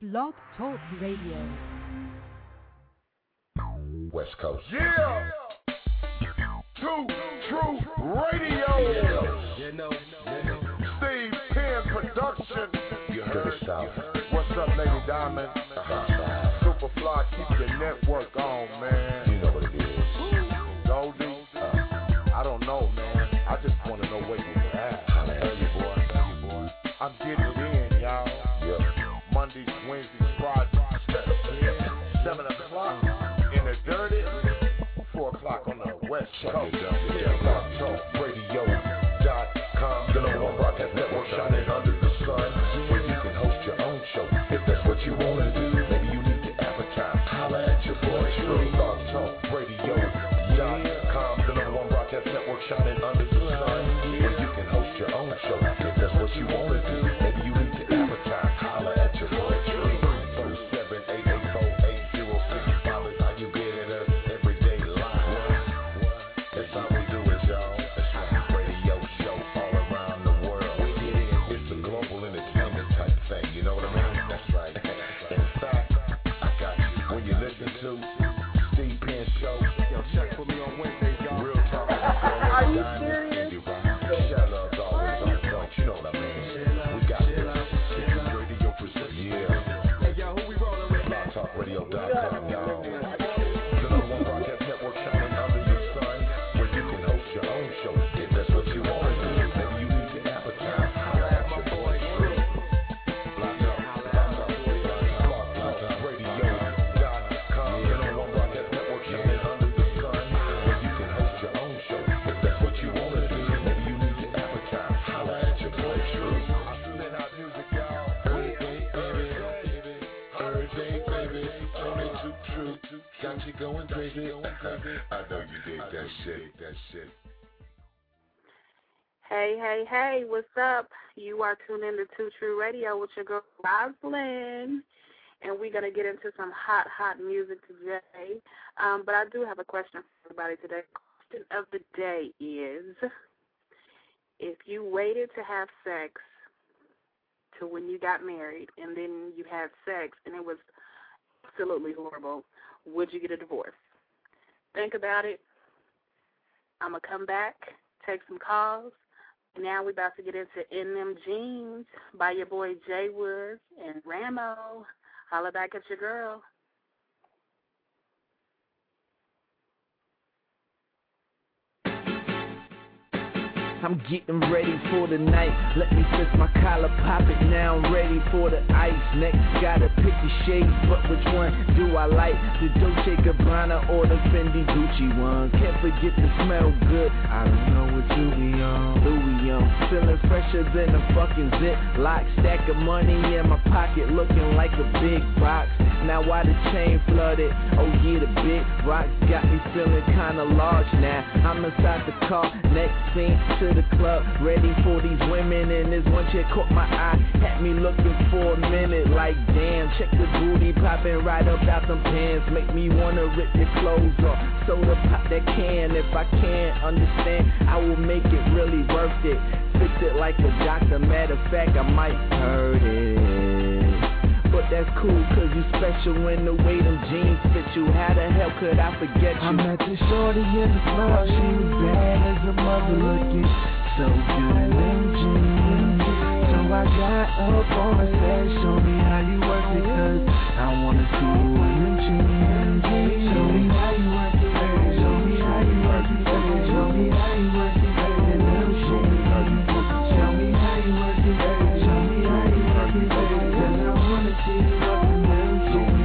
Blog Talk Radio. West Coast. Yeah! Two True Radio. Steve Penn Production. You heard South. What's up, Lady Diamond? Superfly, keep your network on, man. You know what it is. Goldie? I don't know, man. I just want to know where you're at. I tell you, boy. I'm getting it in, y'all. Yep. Mondays, Wednesdays, Fridays. 7 o'clock in the dirty. 4 o'clock on the West Coast. Radio.com. The number one broadcast network shining under the sun, where you can host your own show. If that's what you want to do, maybe you need to advertise. Holla at your boy, True Blog Talk Radio.com. The number one broadcast network shining under the sun, where you can host your own show. If that's what you want to do, maybe you need to advertise. Holla at your boy, True. 7884806 is how you get at us every day live. That's how we do it, y'all. That's right. Radio show all around the world. It's a global entertainment type thing, you know what I mean? That's right. In fact, I got you. When you listen to Steve Penn Show, Yo, check for me on Wednesdays, y'all. Real talk. Are you serious? Shout love's always on point, you know what I mean? We got this. Radio presents. Yeah. Hey, yo, who we rolling with? BlogTalkRadio.com, y'all. The number one broadcast network shining under the sun, where you can host your own show. If that's what you want to do, maybe you need to advertise. Holla at your boy, True. BlogTalkRadio.com. The number one broadcast network shining under the sun, where you can host your own show. If that's what you want to do, maybe you need to advertise. Holla at your boy, True. I send out music, y'all. Every day, baby, only too true. Got you going crazy. I know you dig that shit. Hey, what's up? You are tuned in to Two True Radio with your girl, Rosalind, and we're going to get into some hot music today. But I do have a question for everybody today. The question of the day is, if you waited to have sex to when you got married and then you had sex and it was absolutely horrible, would you get a divorce? Think about it. I'm going to come back, take some calls. Now we're about to get into In Them Jeans by your boy Jay Woods and Ramo. Holla back at your girl. I'm getting ready for the night. Let me fix my collar, pop it now. I'm ready for the ice. Next, gotta pick the shades, but which one do I like? The Dolce Gabbana or the Fendi Gucci one? Can't forget to smell good. I don't know what you be on. Louis on, feeling fresher than a fucking Ziploc. Stack of money in my pocket, looking like a big box. Now why the chain flooded? Oh yeah, the big rocks got me feeling kinda large now. I'm inside the car, next scene to the club, ready for these women, and this one chick caught my eye, had me looking for a minute, like damn, check the booty popping right up out them pants, make me wanna rip your clothes off, soda pop that can, if I can't understand, I will make it really worth it, fix it like a doctor, matter of fact, I might hurt it. But that's cool, cause you special in the way them jeans fit you. How the hell could I forget you? I met this shorty in the club, she was bad as a mother, looking so good in them jeans. So I got up on her, said, show me how you work it, cause I wanna see you in them jeans. Show me how you work it, show me how you work it, show me how you work it, in them jeans. Show me how you work it, show me how you work it, cause I wanna see you up in them jeans.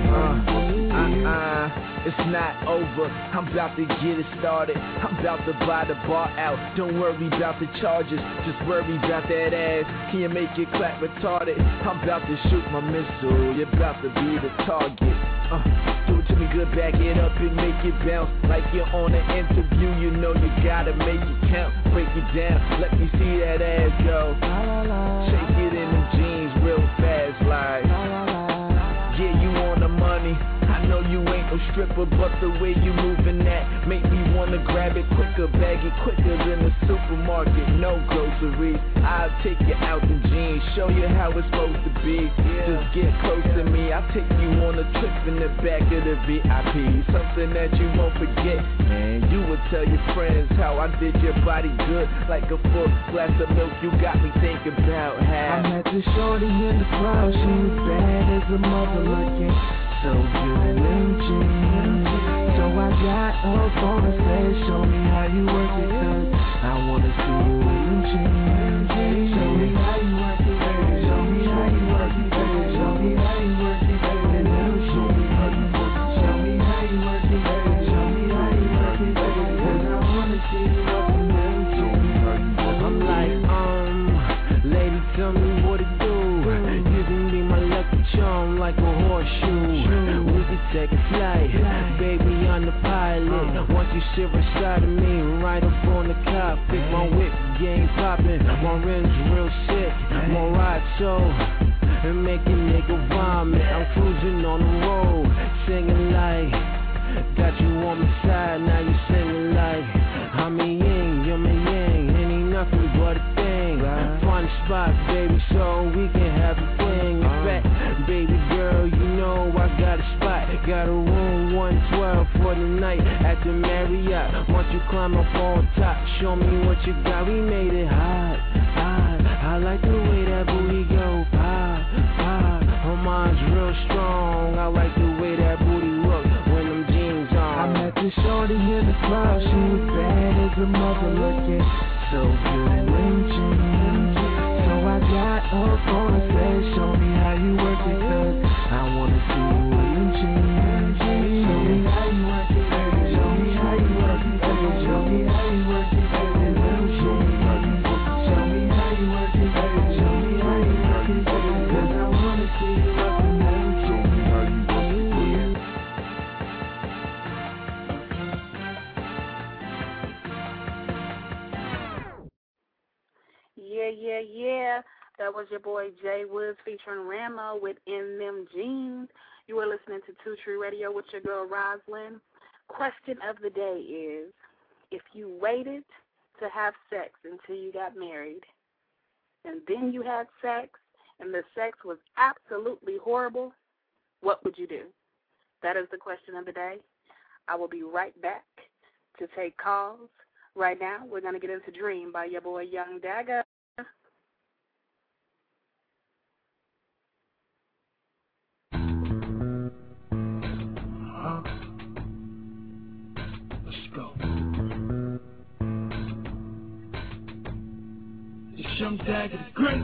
It's not over, I'm about to get it started. I'm about to buy the bar out. Don't worry about the charges, just worry about that ass. Can you make it clap retarded? I'm about to shoot my missile, you're about to be the target. Do it to me good, back it up and make it bounce. Like you're on an interview, you know you gotta make it count. Break it down, let me see that ass go. Shake it in them jeans real fast like, yeah, you on the money. I know you ain't no stripper, but the way you moving that make me wanna grab it quicker, bag it quicker than the supermarket. No groceries, I'll take you out in jeans, show you how it's supposed to be. Just get close to me, I'll take you on a trip in the back of the VIP. Something that you won't forget, man. You will tell your friends how I did your body good, like a full glass of milk. You got me thinking about how I met the shorty in the crowd. She was bad as a mother, looking so good in them jeans. So I got up on the stage, show me how you work it, 'cause I wanna see you in them jeans. Show me how you work it, baby. Show me how you work it, baby. Show me how you work it, baby. In them jeans. Show me how you work it, baby. Show me how you work it, baby. 'Cause I wanna see you up in them jeans. I'm like, lady, tell me what to do. You can be my lucky charm like a horseshoe. We can take a flight, baby, on the pilot. Once you sit beside of me, right up on the cockpit. My whip game poppin', my rims real sick. My ride so and make a nigga vomit. I'm cruising on the road, singing like, got you on my side, now you singing like, I'm a yin, you're my yang, ain't nothing but a thing. Find a spot, baby, so we can have a thing. In fact, baby girl, you know I got a spot. Got a room 112 for the night at the Marriott. Once you climb up on top, show me what you got. We made it hot, hot. I like the way that booty go, pop, pop. Her mind's real strong. I like the way that booty look when them jeans on. I met the shorty in the crowd. She was bad as a mother, looking so good in them jeans. So I got up on the stage, show me how you work it, 'cause I wanna see you in them jeans. Show me how you work it, baby. Show me how you work it, baby. Show me how you work it, baby. In them jeans. Show me how you work it, baby. Show me how you work it, baby. 'Cause I wanna see you up in them jeans. Yeah. That was your boy Jay Woods featuring Rama with In Them Jeans. You are listening to Two True Radio with your girl Roslyn. Question of the day is, if you waited to have sex until you got married, and then you had sex, and the sex was absolutely horrible, what would you do? That is the question of the day. I will be right back to take calls. Right now, we're going to get into Dream by your boy Young Dagger. Let's go. It's Young Dagger the Great.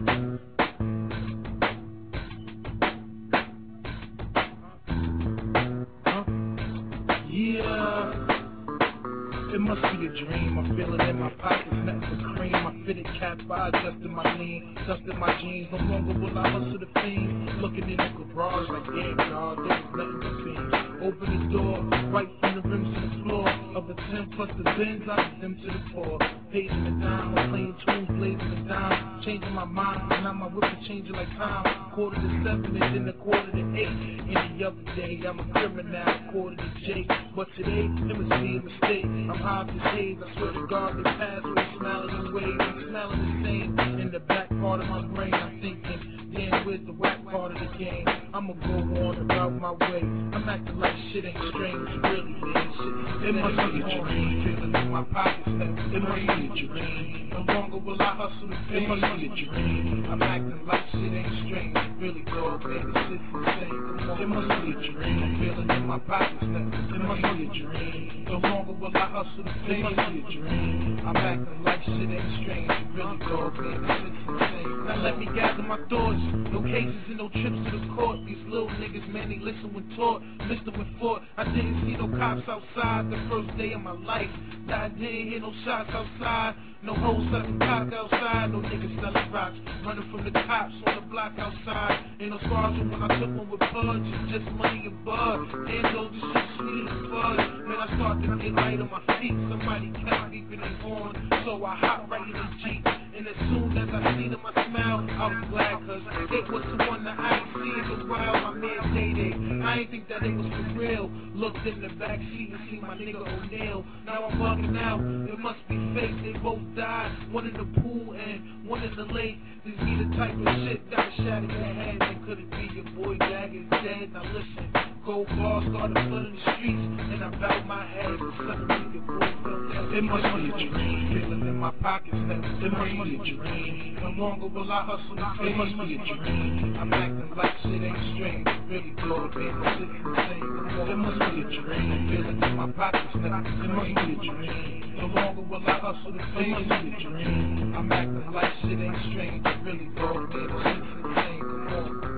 Yeah. It must be a dream. I feel it in my pockets, nothing but cream. I fitted cap by, adjusted my lean, dusted my jeans. No longer will I hustle the fiends. Looking in the garage like, yeah, dog, there was nothing but beans. Open the door, right from the rims to the floor. Of the 10 plus the bins, I put them to the 4. Paging the dime, I'm playing tunes, blazing the dime. Changing my mind, and now my whip is changing like time. 7:15 and then 7:45. Any other day, I'm a criminal, 7:45. But today, it was me a mistake. I'm high off this haze, I swear to God, the past was smiling and waving. I'm smelling the same. In the back part of my brain, I'm thinking, damn, where's the whack part of the game? I'ma go on about my way. I'm acting like shit ain't strange, really ain't shit. It must be a dream, feeling in my pockets. It must be a dream. No longer will I hustle. It must be a dream. I'm acting like shit ain't strange, really dog, man, this shit's insane. It must be a dream. I'm feeling in my pockets. It must be a dream. No longer will I hustle. It must be a dream. I'm acting like shit ain't strange, really dog, man, this shit's insane. Now let me gather my thoughts. No cases and no trips to the court. These little niggas, man, they listen when taught, listen when fought. I didn't see no cops outside the first day of my life. I didn't hear no shots outside. No hoes sucking cock outside. No niggas selling rocks, running from the cops on the block outside. Ain't no scars from when I took one with buds. Just money and bud. And though this shit sweet as bud. Man, I started to get light on my feet. Somebody kept beeping their horn, so I hopped right in the Jeep. And as soon as I seen him, I smiled. I was glad, cause it was the one that I ain't seen in a while. My near Day. I ain't think that it was for real. Looked in the back seat and see my nigga O'Neal. Now I'm bugging out, it must be fake. They both died, one in the pool and one in the lake. These be the type of shit that would shatter your head. And could it be your boy Dagger's dead? Now listen, cold bars started flooding the streets, and I bowed my head. Suddenly your boy felt that it must be a dream. Feeling in my pockets that it must be a dream. No longer will I hustle, it must be a dream. I'm acting like shit ain't strange, really blow it, baby, shit insane. It must be a dream. Feeling in my pockets now, it must be a dream. No longer will I hustle, it must be a dream. I'm acting like shit ain't strange, really blow it, baby, shit insane. Come on.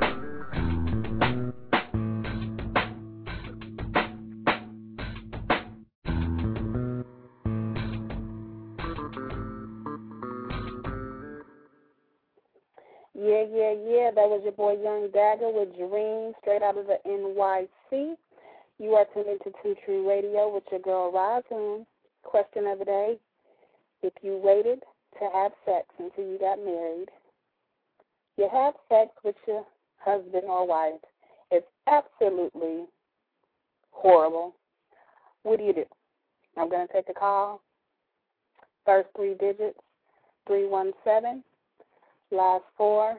Yeah. That was your boy Young Dagger with Dream, straight out of the NYC. You are tuned into Two True Radio with your girl Roslyn. Question of the day: if you waited to have sex until you got married, you have sex with your husband or wife, it's absolutely horrible. What do you do? I'm going to take a call. First three digits, 317. Last 4,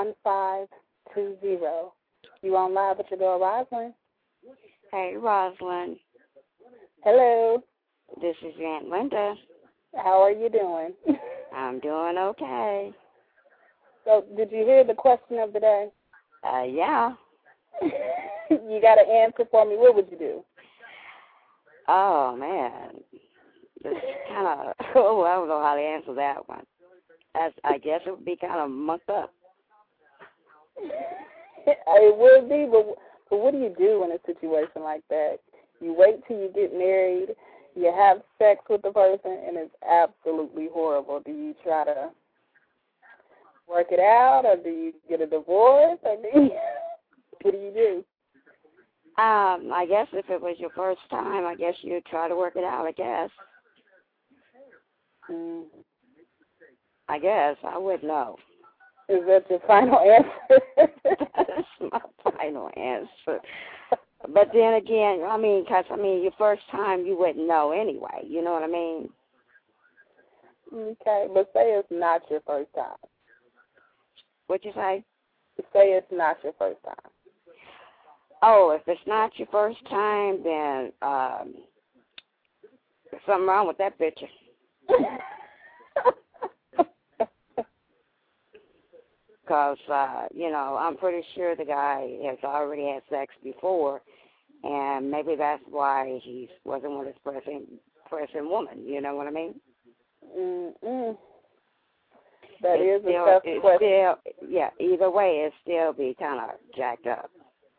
1520. You on live with your girl Roslyn. Hey, Roslyn. Hello. This is Aunt Linda. How are you doing? I'm doing okay. So, did you hear the question of the day? Yeah. You got an answer for me. What would you do? Oh, man. It's kind of, I don't know how to answer that one. I guess it would be kind of mucked up. It would be, but what do you do in a situation like that? You wait till you get married, you have sex with the person, and it's absolutely horrible. Do you try to work it out, or do you get a divorce, or what do you do? I guess if it was your first time, I guess you'd try to work it out, I guess. I guess. I would know. Is that your final answer? That's my final answer. But then again, your first time, you wouldn't know anyway. You know what I mean? Okay, but say it's not your first time. What'd you say? Say it's not your first time. Oh, if it's not your first time, then there's something wrong with that picture. Because, I'm pretty sure the guy has already had sex before, and maybe that's why he wasn't with his present woman. You know what I mean? That is a tough question. Yeah, either way, it'd still be kind of jacked up.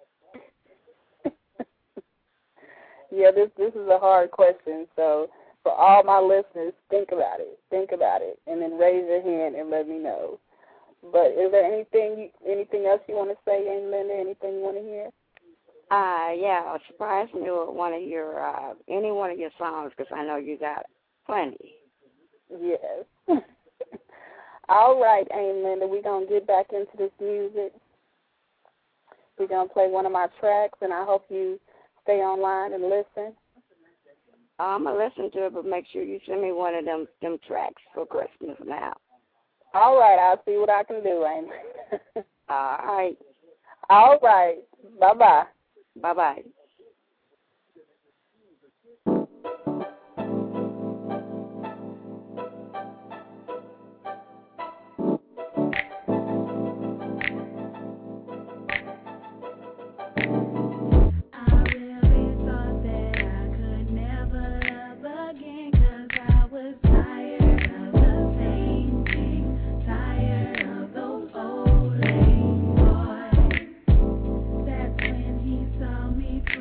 Yeah, this is a hard question. So for all my listeners, think about it, and then raise your hand and let me know. But is there anything else you want to say, Aunt Linda? Anything you want to hear? Yeah, surprise me with any one of your songs, because I know you got plenty. Yes. All right, Aunt Linda, we're going to get back into this music. We're going to play one of my tracks, and I hope you stay online and listen. I'm going to listen to it, but make sure you send me one of them tracks for Christmas now. All right, I'll see what I can do, Aunt. All right. All right. Bye-bye. Bye-bye. Me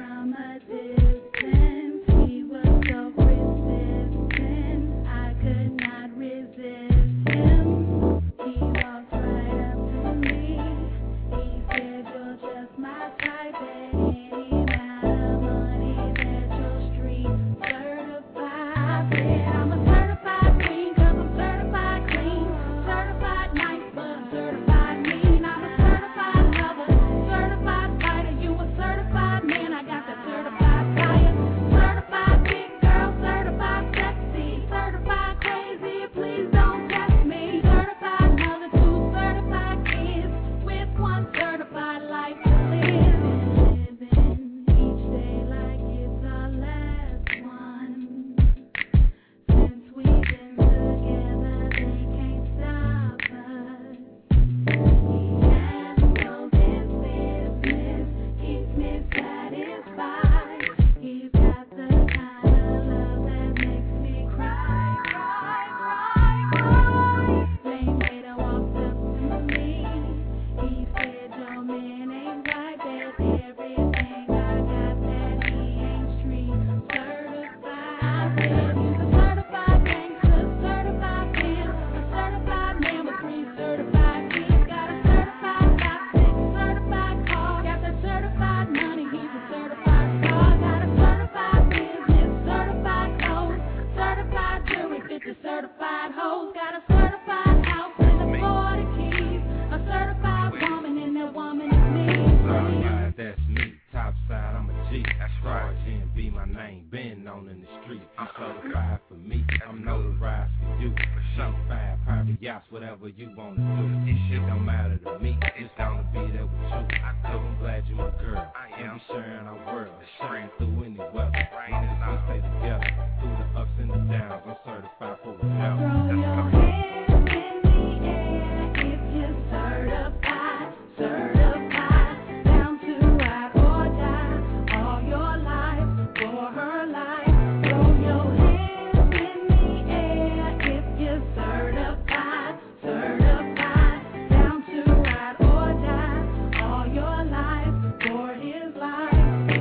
whatever you want to do. It don't matter to me, it's down to be there with you. So I'm glad you my girl. And we sharing our world, sharing through any weather. Long as we stay together, through the ups and the downs. I'm certified for it now. Throw your hands in the air if you're certified, certified. Down to ride or die all your life for her life. Throw your hands in the air if you're certified, certified. Down to ride or die all your life for his life.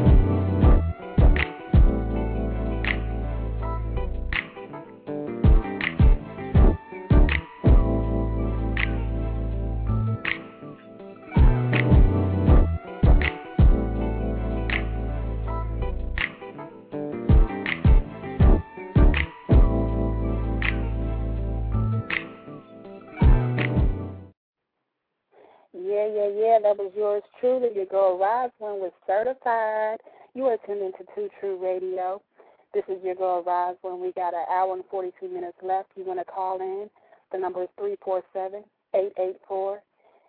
Yeah, that was yours truly, your girl Rosalind was certified. You are tuned into Two True Radio. This is your girl Rosalind. We got an hour and 42 minutes left. You want to call in? The number is 347-884-8065.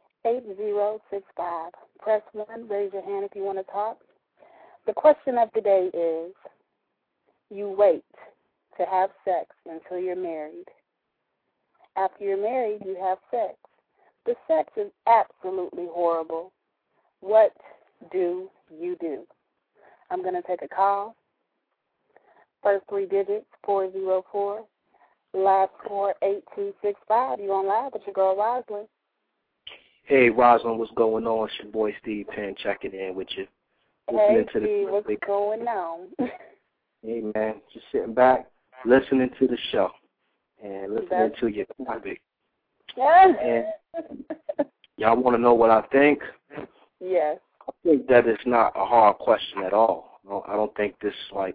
Press 1, raise your hand if you want to talk. The question of the day is, you wait to have sex until you're married. After you're married, you have sex. The sex is absolutely horrible. What do you do? I'm going to take a call. First 3 digits, 404. Last 4, 8265. You on live with your girl Rosalind. Hey, Rosalind, what's going on? It's your boy Steve Penn checking in with you. Hey, Steve, what's going on? Hey, man, just sitting back, listening to the show and listening to your topic. And y'all want to know what I think? Yes. I think that it's not a hard question at all. I don't think this,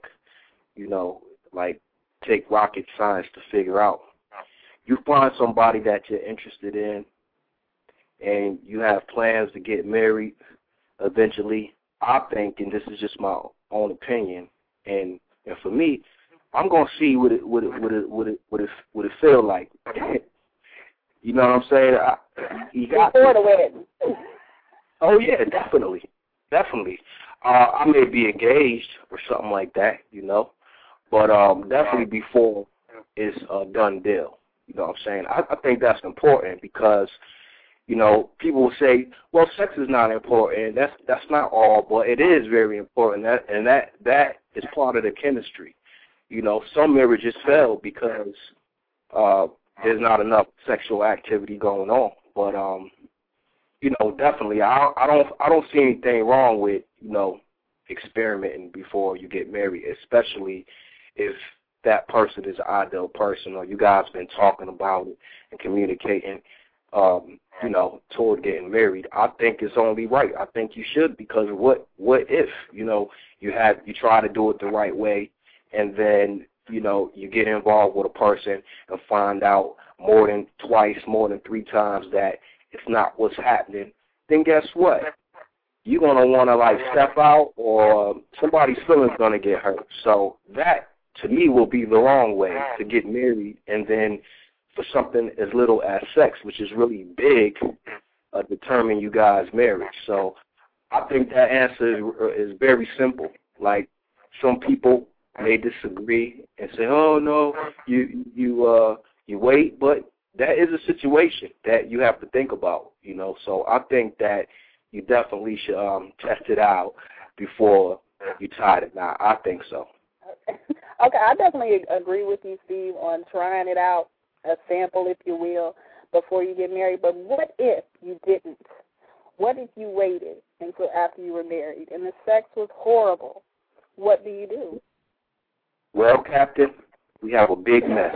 take rocket science to figure out. You find somebody that you're interested in and you have plans to get married eventually. I think, and this is just my own opinion, and for me, I'm gonna see what it feel like. You know what I'm saying? You got before the wedding. Oh yeah, definitely. I may be engaged or something like that, but definitely before it's a done deal. You know what I'm saying? I think that's important because, people will say, well, sex is not important. That's not all, but it is very important. That is part of the chemistry. Some marriages fail because there's not enough sexual activity going on. But definitely, I don't see anything wrong with experimenting before you get married, especially if that person is an ideal person or you guys been talking about it and communicating, toward getting married. I think it's only right. I think you should, because what if, you try to do it the right way and then, you get involved with a person and find out more than twice, more than 3 times that it's not what's happening, then guess what? You're going to want to, step out, or somebody's feelings going to get hurt. So that, to me, will be the wrong way to get married, and then for something as little as sex, which is really big, determine you guys' marriage. So I think that answer is very simple. Like, some people may disagree and say, oh, no, you wait, but that is a situation that you have to think about, So I think that you definitely should test it out before you tie the knot. I think so. Okay, I definitely agree with you, Steve, on trying it out, a sample, if you will, before you get married. But what if you didn't? What if you waited until after you were married and the sex was horrible? What do you do? Well, Captain, we have a big mess.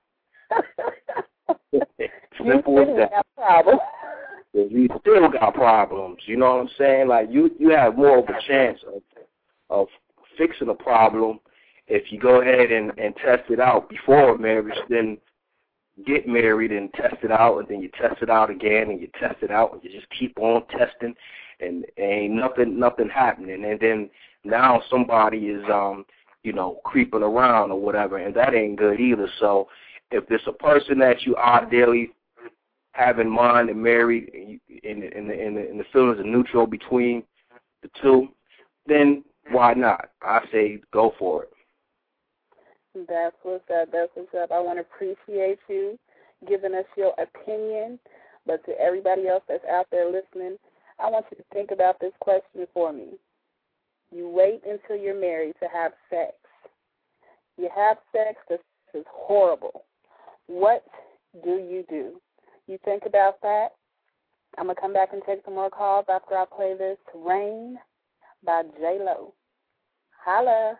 Simple as that. You still got problems. You know what I'm saying? Like, you have more of a chance of fixing a problem if you go ahead and test it out before marriage, then get married and test it out, and then you test it out again, and you test it out, and you just keep on testing, and ain't nothing happening. And then now somebody is creeping around or whatever, and that ain't good either. So if there's a person that you ideally in mind and married, and the feelings are neutral between the two, then why not? I say go for it. That's what's up. That's what's up. I want to appreciate you giving us your opinion. But to everybody else that's out there listening, I want you to think about this question for me. You wait until you're married to have sex. You have sex, this is horrible. What do? You think about that? I'm going to come back and take some more calls after I play this Rain by J-Lo. Holla.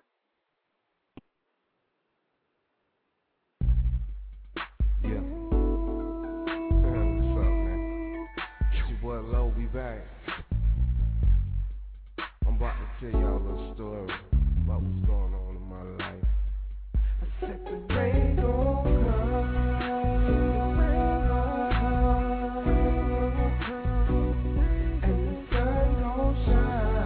Yeah. What's up, man? It's your boy Low, we back. I'm about to tell y'all a little story about what's going on in my life. I said the rain gon' come, and the sun gon' shine.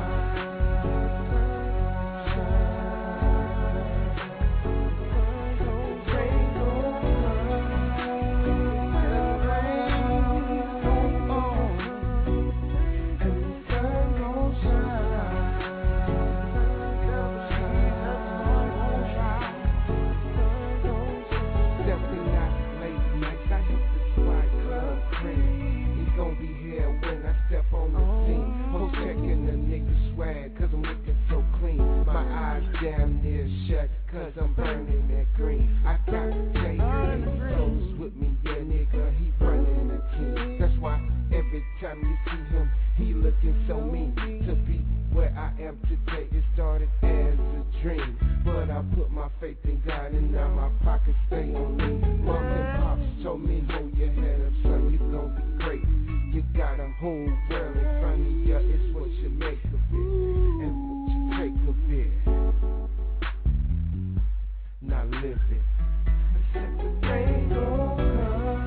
Cause I'm looking so clean. My eyes damn near shut, cause I'm burning that green. I got J.A. Rose with me, yeah nigga, he running the team. That's why every time you see him, he looking so mean. To be where I am today, it started as a dream. But I put my faith in God and now my pockets stay on me. Mom and pops told me, hold your head up son, you gon' be great. You got a whole world in front of you, it's what you make of it. And what you take of it. Now live it. I said the rain gon' come.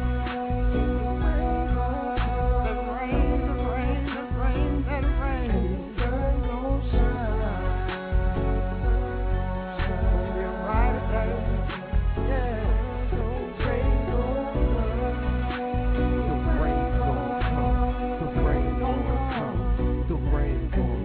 The rain, the rain, the rain, the rain. And the sun gon' shine. You're right, baby. Yeah. The rain gon' come. The rain gon' come. The rain gon' come. The rain gon' come.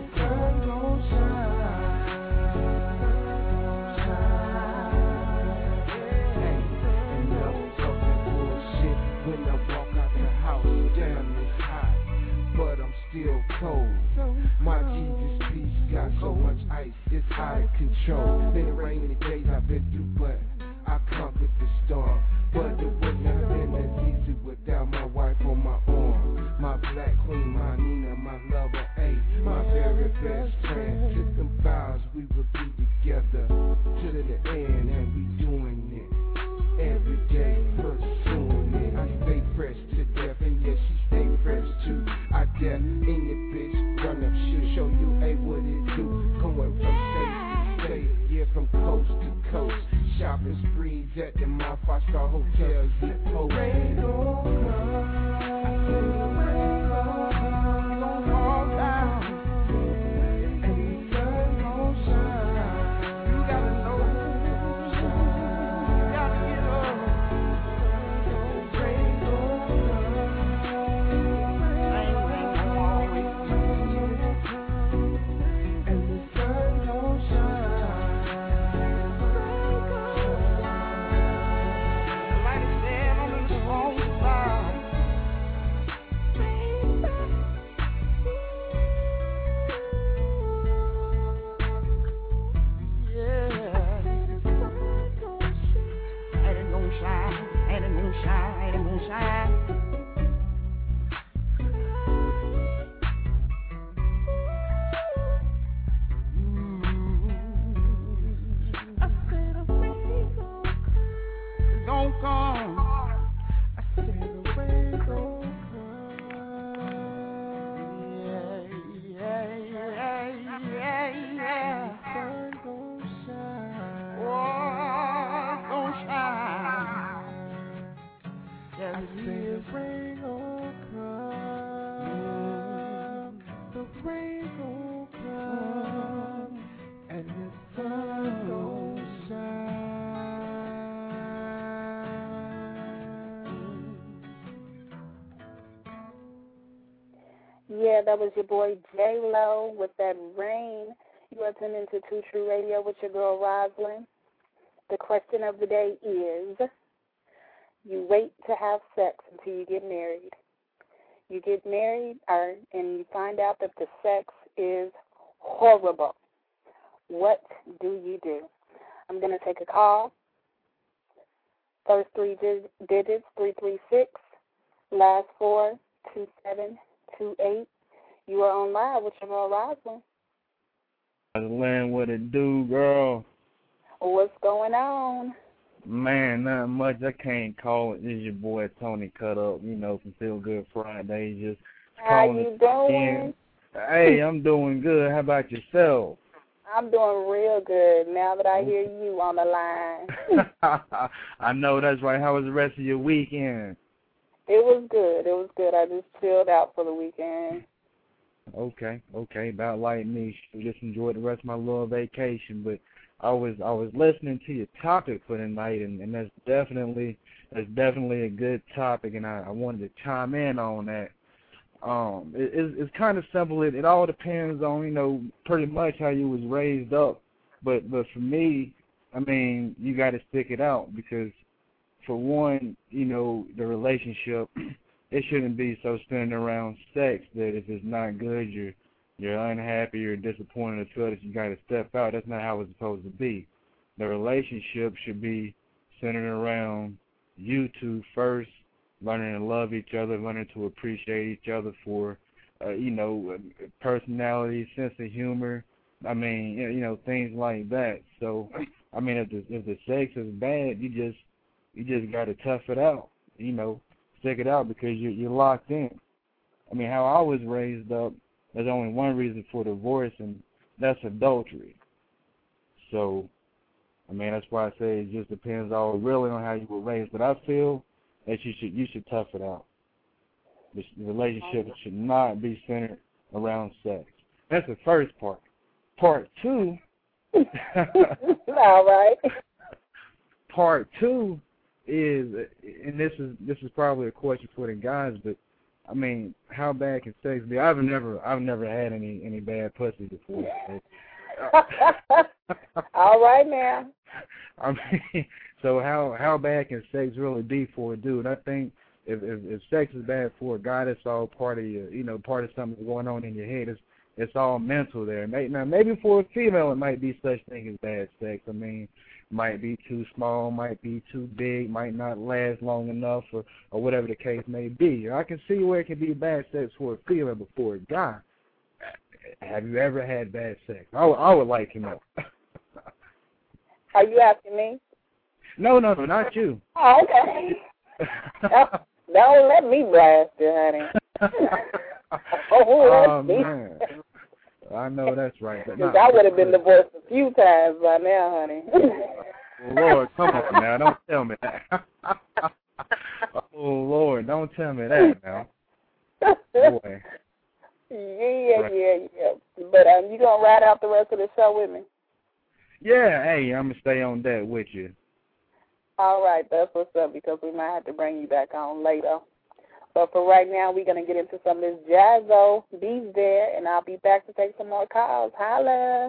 Still cold. My Jesus peace got so much ice, it's out of control. Been rainy days I've been through, but I conquered the storm. But it wouldn't have been as easy without my wife on my arm. My black queen, my Nina, my lover, A, my very best friend. Took them vows we would be together to the end, and we doing it every day, pursuing it. I stay fresh to death, and yes, she stay fresh too. I dare in your bitch, run up, show you, hey, what it do? Going from state to state, yeah, from coast to coast. Shopping sprees at the mall, five-star hotels, zip codes. Rain gon' come. I feel the rain gon' fall down, and the sun gon' shine. You gotta know, you gotta get up. Rain gon' come. Rain gon' always come, and the sun gon' shine. The light is that was your boy J-Lo with that Rain. You are tuned into Two True Radio with your girl Roslyn. The question of the day is, you wait to have sex until you get married. You get married and you find out that the sex is horrible. What do you do? I'm going to take a call. First three digits, 336. Last four, 2728. You are on live with your girl Roslyn. Roslyn, what it do, girl? What's going on? Man, not much. I can't call it. This is your boy Tony Cut Up, from Feel Good Friday. Just how you doing? Hey, I'm doing good. How about yourself? I'm doing real good now that I hear you on the line. I know that's right. How was the rest of your weekend? It was good. I just chilled out for the weekend. Okay. About like me. Just enjoyed the rest of my little vacation. But I was listening to your topic for the night, and that's definitely a good topic, and I wanted to chime in on that. It's kind of simple. It all depends on, pretty much how you was raised up. But for me, I mean, you got to stick it out because, for one, the relationship, it shouldn't be so centered around sex that if it's not good, you're unhappy, you're disappointed, or feel that you got to step out. That's not how it's supposed to be. The relationship should be centered around you two first, learning to love each other, learning to appreciate each other for, personality, sense of humor. I mean, things like that. So, I mean, if the sex is bad, you just got to tough it out. Stick it out because you're locked in. I mean, how I was raised up, there's only one reason for divorce, and that's adultery. So, I mean, that's why I say it just depends all really on how you were raised. But I feel that you should tough it out. The relationship should not be centered around sex. That's the first part. Part two. All right. Part two is, and this is probably a question for the guys, but I mean, how bad can sex be? I've never had any bad pussy before. All right now. I mean, so how bad can sex really be for a dude? I think if sex is bad for a guy, that's all part of your, part of something going on in your head. It's all mental there. Now, maybe for a female, it might be such thing as bad sex. I mean, might be too small, might be too big, might not last long enough, or whatever the case may be. I can see where it can be bad sex for a female, but for a guy, have you ever had bad sex? I would like to know. Are you asking me? No, not you. Oh, okay. Don't let me blast you, honey. Oh, man. I know that's right. Because I would have been divorced a few times by now, honey. Oh, Lord, come on now. Don't tell me that. Oh, Lord, don't tell me that now. Boy. Yeah. But you going to ride out the rest of the show with me? Yeah, hey, I'm going to stay on that with you. All right, that's what's up, because we might have to bring you back on later. But for right now, we're going to get into some of this Jazzo. Be there, and I'll be back to take some more calls. Holla.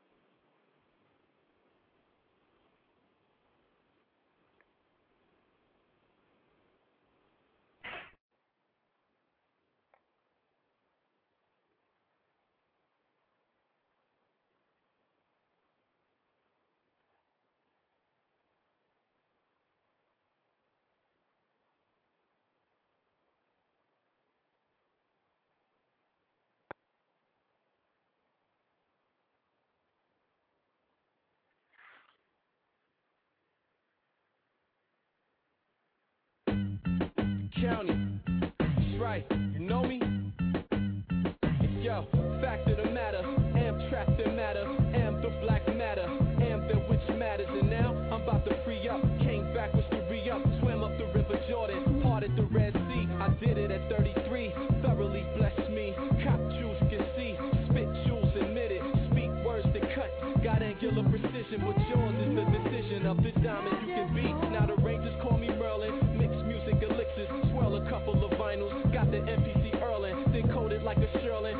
County, that's right, you know me? Yo, fact of the matter, am trapped in matter, am the black matter, am that which matters, and now I'm about to free up, came backwards to re-up, swam up the river Jordan, parted the Red Sea, I did it at 33, thoroughly blessed me, cop juice can see, spit jewels admit it, speak words that cut, got angular precision, but yours is the decision of the diamond you can be, now the Rangers call me Merlin, mixed music elixirs, swirl a couple of vinyls, got the MPC Erlin, then coated like a Sherlin,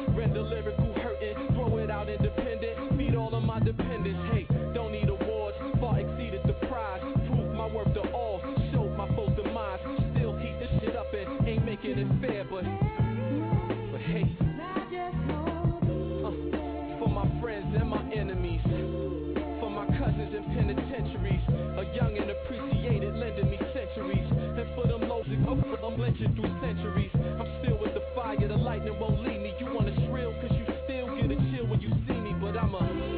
lynching through centuries. I'm still with the fire, the lightning won't leave me. You wanna shrill, cause you still get a chill when you see me, but I'm a...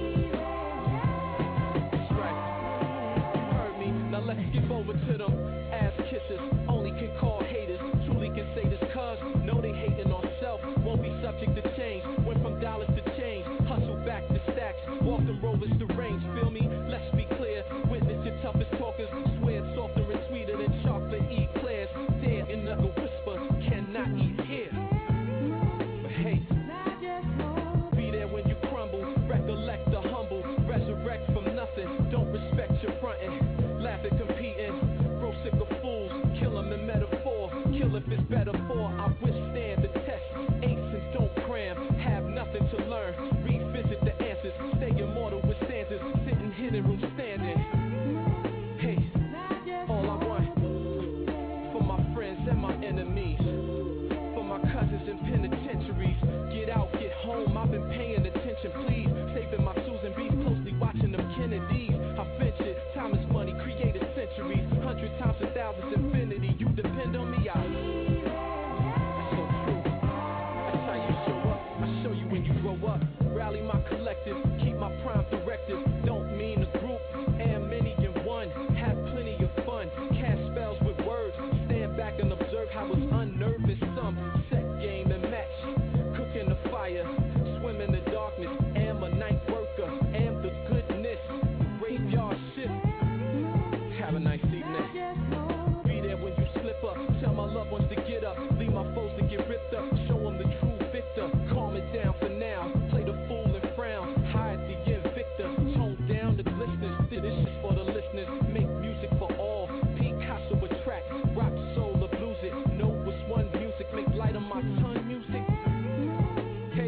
That's right, you heard me, now let's skip over to them ass kissers. Only can call haters, truly can say this cause know they hating on self, won't be subject to change. Went from dollars to change, hustle back to stacks, walk them rovers to range, feel me? Let's be clear, witness your toughest talkers, swear it's softer and sweeter than chocolate eclairs. Dare another whisper, cannot eat here. But hey, be there when you crumble, recollect the humble, resurrect from nothing, don't respect your frontin', laugh at competing, grow sick of fools, kill 'em in metaphor, kill if it's better for, I withstand the test, ace and don't cram, have nothing to learn, revisit the answers, stay immortal with stanzas, sitting hidden room standing. Hey, all I want, for my friends and my enemies, for my cousins in penitentiaries, get out, get home, I've been paying attention, please, saving my Susan B's, closely watching them Kennedys, I ventured, time is money, created centuries, 100 times 1,000's infinity, you depend on me, that's so true, that's how you show up, I show you when you grow up, rally my collective, keep my prime directive, don't mean a group, and many in one, have plenty of fun, cast spells with words, stand back and observe how it's unnerving some, set game and match, cook in the fire, swim in the darkness, am a night worker, am the goodness, graveyard shift, have a nice evening, be there when you slip up, tell my loved ones to get up, leave my foes to get ripped up, show them the true victor, calm it down for now, play the fool and frown, hide the invictor, tone down the glisteners, this is for the listeners, make music for all, Picasso attract, rock, soul, or blues it, know what's one music, make light on my tongue music, hey,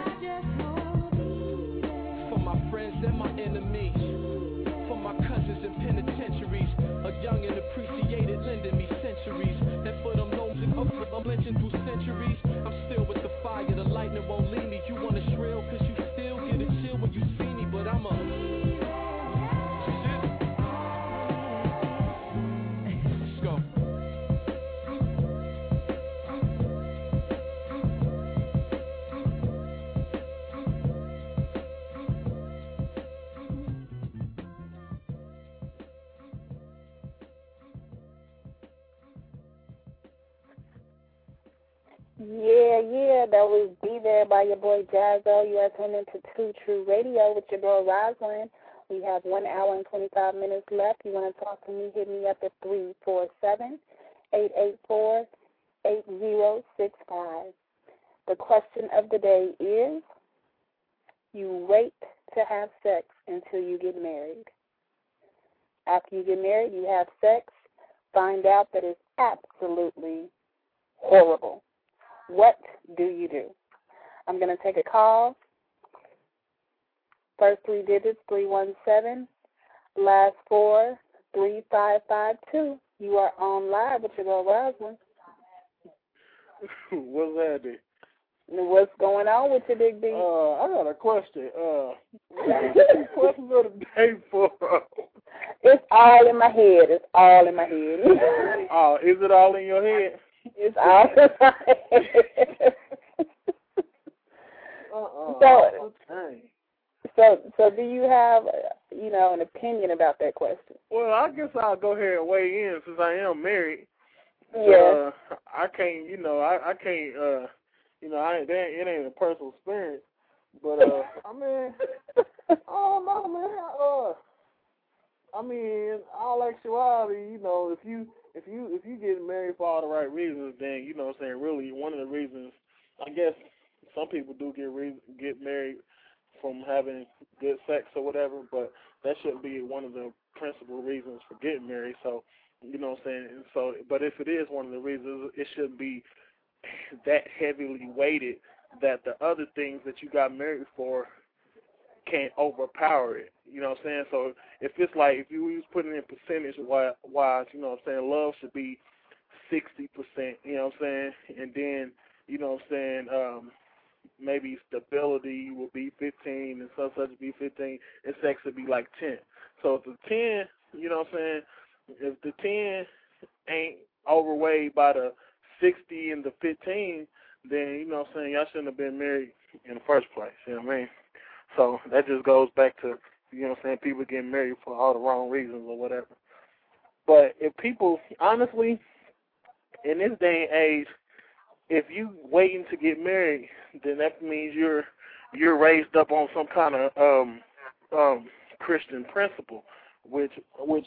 for my friends and my enemies, for my cousins in penitentiaries, a young and appreciated lending me centuries, and for them loans and I'm lynching through centuries, I'm still with the fire, the lightning won't leave me, you wanna shrill, cause you still get a chill when you see me, but I'm a... Let's go. Yeah, that was Be There by your boy Jazzo. You are tuned into Two True Radio with your girl Rosalind. We have 1 hour and 25 minutes left. You want to talk to me, hit me up at 347-884-8065. The question of the day is, you wait to have sex until you get married. After you get married, you have sex, find out that it's absolutely horrible. What do you do? I'm going to take a call. First 3 digits, 317. Last 4, 3552. You are on live with your girl Rosalind. What's happening? What's going on with you, Big B? I got a question. Question of the day for? It's all in my head. It's all in my head. Is it all in your head? It's all in my head. So do you have, an opinion about that question? Well, I guess I'll go ahead and weigh in since I am married. Yeah. I can't, I can't, it ain't a personal experience. But, I mean, I don't know, man. I mean, in all actuality, if you get married for all the right reasons, then, really one of the reasons, I guess some people do get married from having good sex or whatever, but that shouldn't be one of the principal reasons for getting married. So, So, but if it is one of the reasons, it shouldn't be that heavily weighted that the other things that you got married for can't overpower it. You know what I'm saying? So if it's like, if you was putting in percentage-wise, love should be 60%, you know what I'm saying? And then, maybe stability will be 15 and such would be 15 and sex would be like 10. So if the 10, you know what I'm saying, if the 10 ain't overweighed by the 60 and the 15, then, you know what I'm saying, y'all shouldn't have been married in the first place, you know what I mean? So that just goes back to, you know what I'm saying, people getting married for all the wrong reasons or whatever. But if people, honestly, in this day and age, if you waiting to get married, then that means you're raised up on some kind of Christian principle, which would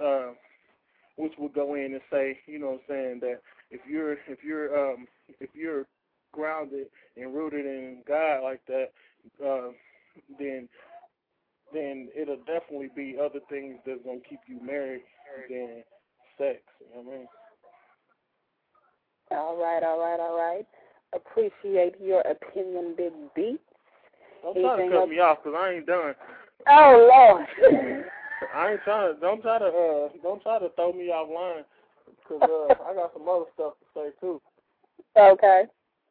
go in and say, you know what I'm saying, that if you're grounded and rooted in God like that, then it'll definitely be other things that's gonna keep you married than sex. You know what I mean? All right. Appreciate your opinion, Big B. Don't try to cut me off, because I ain't done. Oh, Lord. I ain't trying to. Don't try to throw me off line, because I got some other stuff to say too. Okay.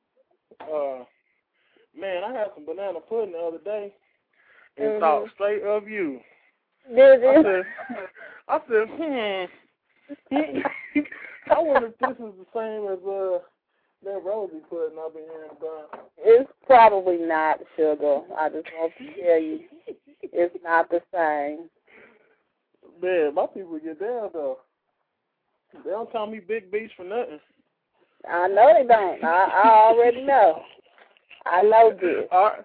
Man, I had some banana pudding the other day and thought straight of you. Did you? I said, I wonder if this is the same as that Rosie pudding I've been hearing about. It's probably not, sugar. I just want to tell you, it's not the same. Man, my people get down though. They don't call me Big Beach for nothing. I know they don't. I already know. I know this. All right.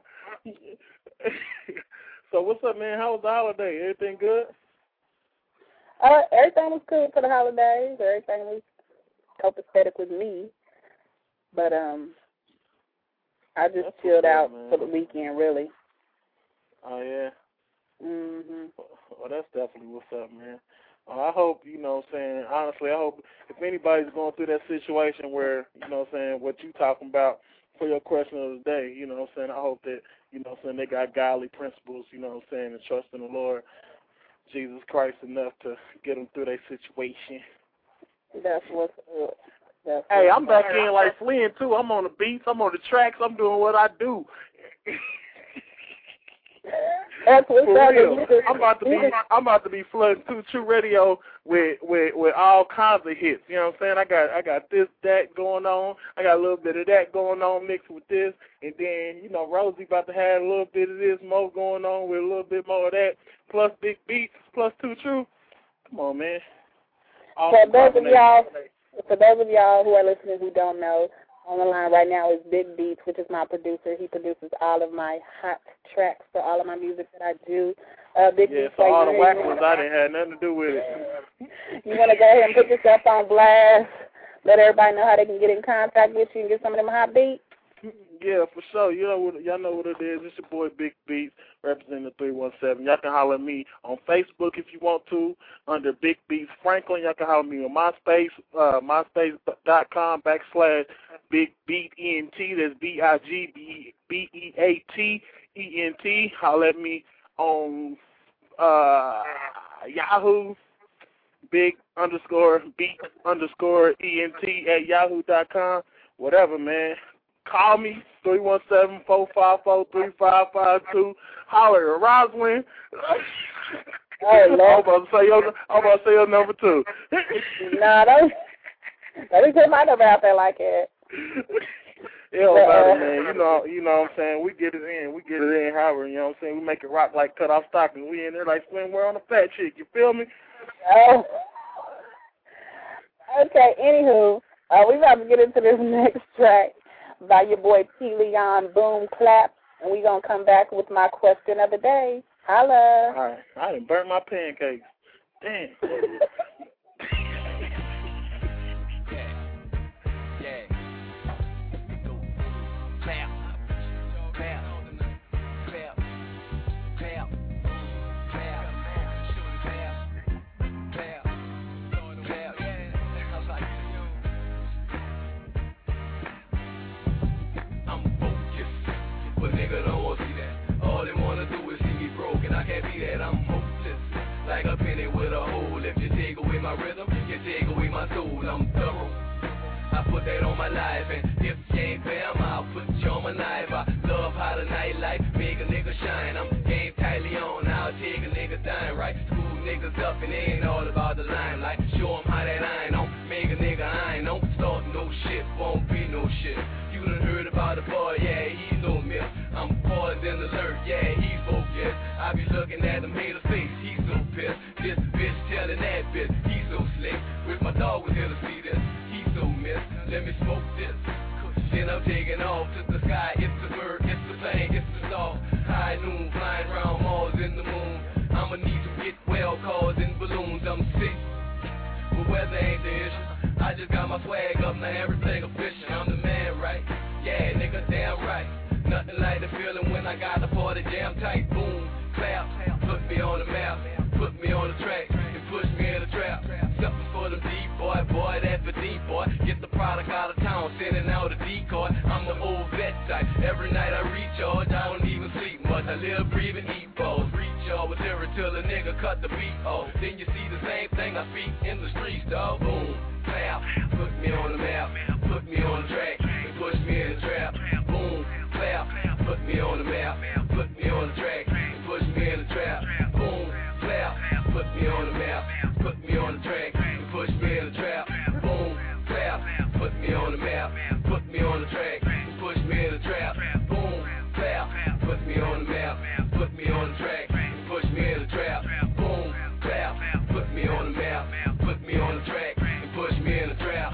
So what's up, man? How was the holiday? Everything good? Everything was good for the holidays. Everything was copacetic with me. But I just chilled out for the weekend, really. Oh yeah. Mhm. Well, that's definitely what's up, man. I hope, you know what I'm saying, honestly, I hope if anybody's going through that situation where, you know what I'm saying, what you talking about for your question of the day, you know what I'm saying, I hope that, you know what I'm saying, they got godly principles, you know what I'm saying, and trust in the Lord Jesus Christ enough to get them through their situation. That's what's up. Hey, I'm back in like Flynn, too. I'm on the beats. I'm on the tracks. I'm doing what I do. That's what's up. I'm about to be flooding to True Radio with all kinds of hits. You know what I'm saying? I got this, that going on. I got a little bit of that going on mixed with this, and then, you know, Rosie about to have a little bit of this more going on with a little bit more of that, plus Big Beats, plus Too True. Come on, man. For those of y'all who are listening who don't know, on the line right now is Big Beats, which is my producer. He produces all of my hot tracks for all of my music that I do. Big Beats, so all the whack ones I didn't have nothing to do with it. You want to go ahead and put yourself on blast, let everybody know how they can get in contact with you and get some of them hot beats? Yeah, for sure. Y'all know what it is. It's your boy Big Beats, representing the 317. Y'all can holler at me on Facebook if you want to, under Big Beats Franklin. Y'all can holler at me on MySpace, myspace.com/Big Beat ENT. That's BIGBEATENT. Holler at me on Yahoo, big_beat_ENT@yahoo.com. Whatever, man. Call me, 317-454-3552. Holler at Rosalind. Oh, Lord. I'm about to say your number, too. Nah, don't put my number out there like that. It don't matter, man. You know what I'm saying? We get it in, however, you know what I'm saying? We make it rock like cut off stocking. We in there like swimwear on a fat chick, you feel me? Oh. Okay, anywho, we about to get into this next track by your boy P. Leon, Boom Clap, and we're going to come back with my question of the day. Holla. All right. I done burnt my pancakes. Damn. But nigga don't want to see that. All they want to do is see me broke, and I can't be that. I'm hopeless, like a penny with a hole. If you take away my rhythm, you take away my soul. I'm thorough. I put that on my life, and if you ain't fam, I'll put you on my knife. I love how the nightlife make a nigga shine. I'm game tightly on, I'll take a nigga dying, right? School niggas up, and it ain't all about the limelight. Show 'em how that I ain't on, make a nigga I ain't on. Start no shit. looking at him, haters face, he's so pissed. This bitch telling that bitch, he's so slick. Wish my dog was here to see this, he's so missed. Let me smoke this. Then I'm taking off to the sky. It's the bird, it's the plane, it's the star. High noon, flying round Mars in the moon. I'ma need to get well cars and balloons. I'm sick, but weather ain't the issue. I just got my swag up, now everything official. I'm the man, right? Yeah, nigga, damn right. Nothing like the feeling when I got the party jam tight. Boom, clap, put me on the map, put me on the track, and push me in the trap. Something for the deep boy, boy, that's for deep boy. Get the product out of town, sending out a decoy. I'm the old vet type. Every night I recharge, I don't even sleep much. I live, breathe, and eat balls. Recharge with terror till a nigga cut the beat off. Then you see the same thing I speak in the streets, dog. Boom, clap, put me on the map, put me on the track, and push me in the trap. Boom, clap, put me on the map, put me on the track, and push me in the trap. Boom, clap, put me on the map, put me on the track, and push me in the trap. Boom, clap, put me on the map, put me on the track, and push me in the trap. Boom, clap, put me on the map, put me on the track, and push me in the trap. Boom, clap, put me on the map, put me on the track, and push me in the trap.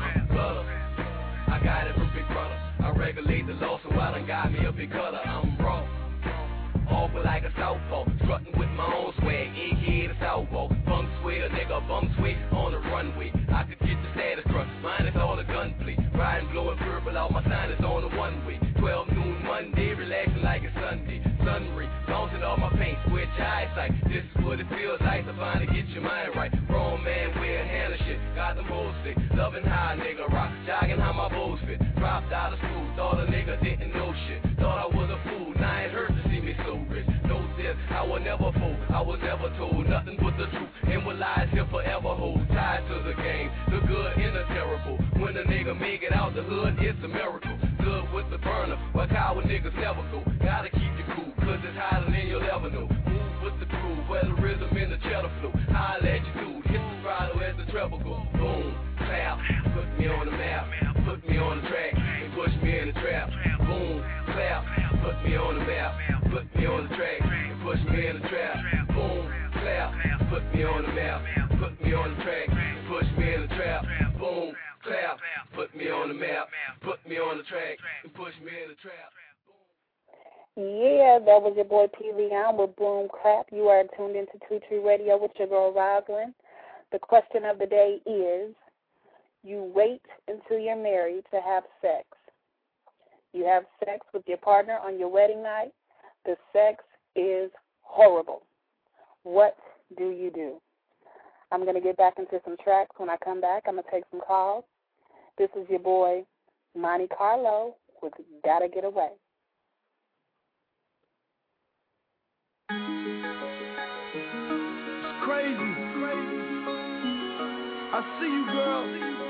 I got it from Big Brother. I regulate the law, so I done got me a big cutter. I'm raw, awful like a southpaw, strutting with my own swag, aka the southpaw. Bunk sway, a nigga bunk sway on the runway. I could get the status truck, mine is all a gunplay. Riding, blowing purple out, my sign is on the one way. 12 noon Monday, relaxing like it's Sunday. Sunray, bouncing off my paint, switch eyesight. This is what it feels like to finally get your mind right. Grown man with a hand of shit, got them hoes sick. Loving how a nigga rock, jogging how my bows fit. Dropped out of school, thought a nigga didn't know shit. Thought I was a fool, now it hurt to see me so rich. No this, I will never fool, I was never told nothing but the truth. And what lies here forever hold, tied to the game, the good and the terrible. When a nigga make it out the hood, it's a miracle. Good with the burner, but coward niggas never go. Gotta keep you cool, cause it's hotter than you'll ever know. Move with the groove, where the rhythm and the cheddar flow. Holla at you dude, hit the throttle as the treble go. Boom, clap, put me on the map, put me on the track, and push me in the trap. Boom, clap, put me on the map, put me on the track, and push me in the trap. Boom, clap, put me on the map, put me on the track, and push me in the trap. Boom, clap, put me on the map, put me on the track, and push me in the trap. Yeah, that was your boy P. Leon with Boom Clap. You are tuned into True True Radio with your girl Roslyn. The question of the day is, you wait until you're married to have sex. You have sex with your partner on your wedding night. The sex is horrible. What do you do? I'm going to get back into some tracks. When I come back, I'm going to take some calls. This is your boy Monte Carlo with Gotta Get Away. Crazy. I see you, girl.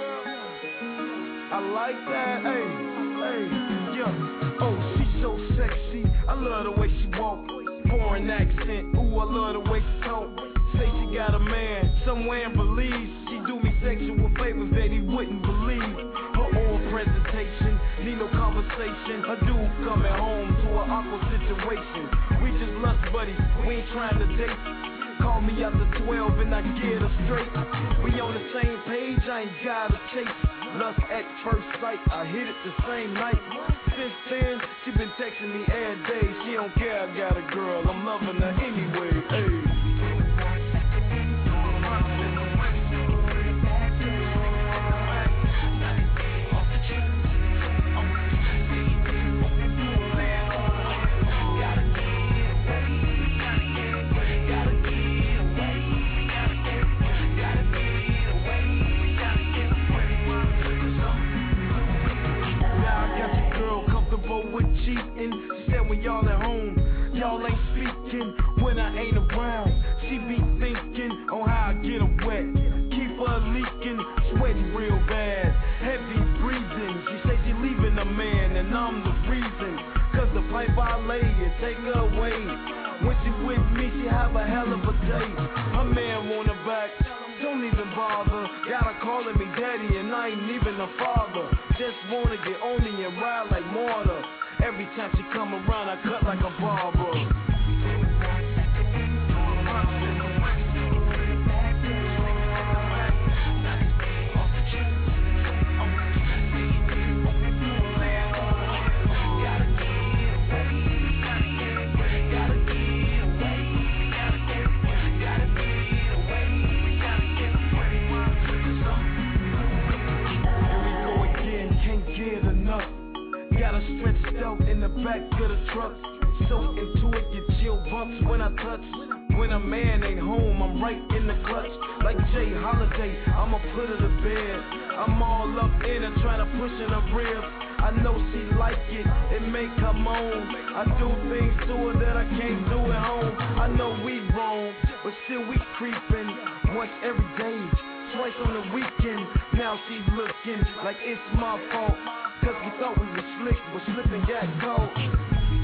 I like that. Hey, yeah. Oh, she's so sexy. I love the way she walk. Foreign accent. Ooh, I love the way she talk. Say she got a man somewhere in Belize. She do me sexual favors that he wouldn't believe. Her own presentation, need no conversation. A dude coming home to an awkward situation. We just lust buddies, we ain't trying to date. Call me after 12 and I get her straight. We on the same page, I ain't gotta chase. Lust at first sight, I hit it the same night. Since then, she been texting me every day. She don't care, I got a girl, I'm loving her anyway. Hey. Cheating. She said when y'all at home, y'all ain't speaking. When I ain't around, she be thinking on how I get her wet. Keep her leaking, sweating real bad, heavy breathing. She say she leaving a man and I'm the reason. Cause the pipe I lay it, take her away. When she with me, she have a hell of a day. Her man want her back, don't even bother. Got her calling me daddy and I ain't even a father. Just wanna get on me and ride like mortar. Every time she come around, I cut like a barber. clutch. When a man ain't home, I'm right in the clutch. Like Jay Holiday, I'ma put her to bed. I'm all up in her, trying to push in her ribs. I know she like it, it make her moan. I do things to her that I can't do at home. I know we wrong, but still we creeping. Once every day, twice on the weekend. Now she's looking like it's my fault. Cause we thought we were slick, but slipping got caught.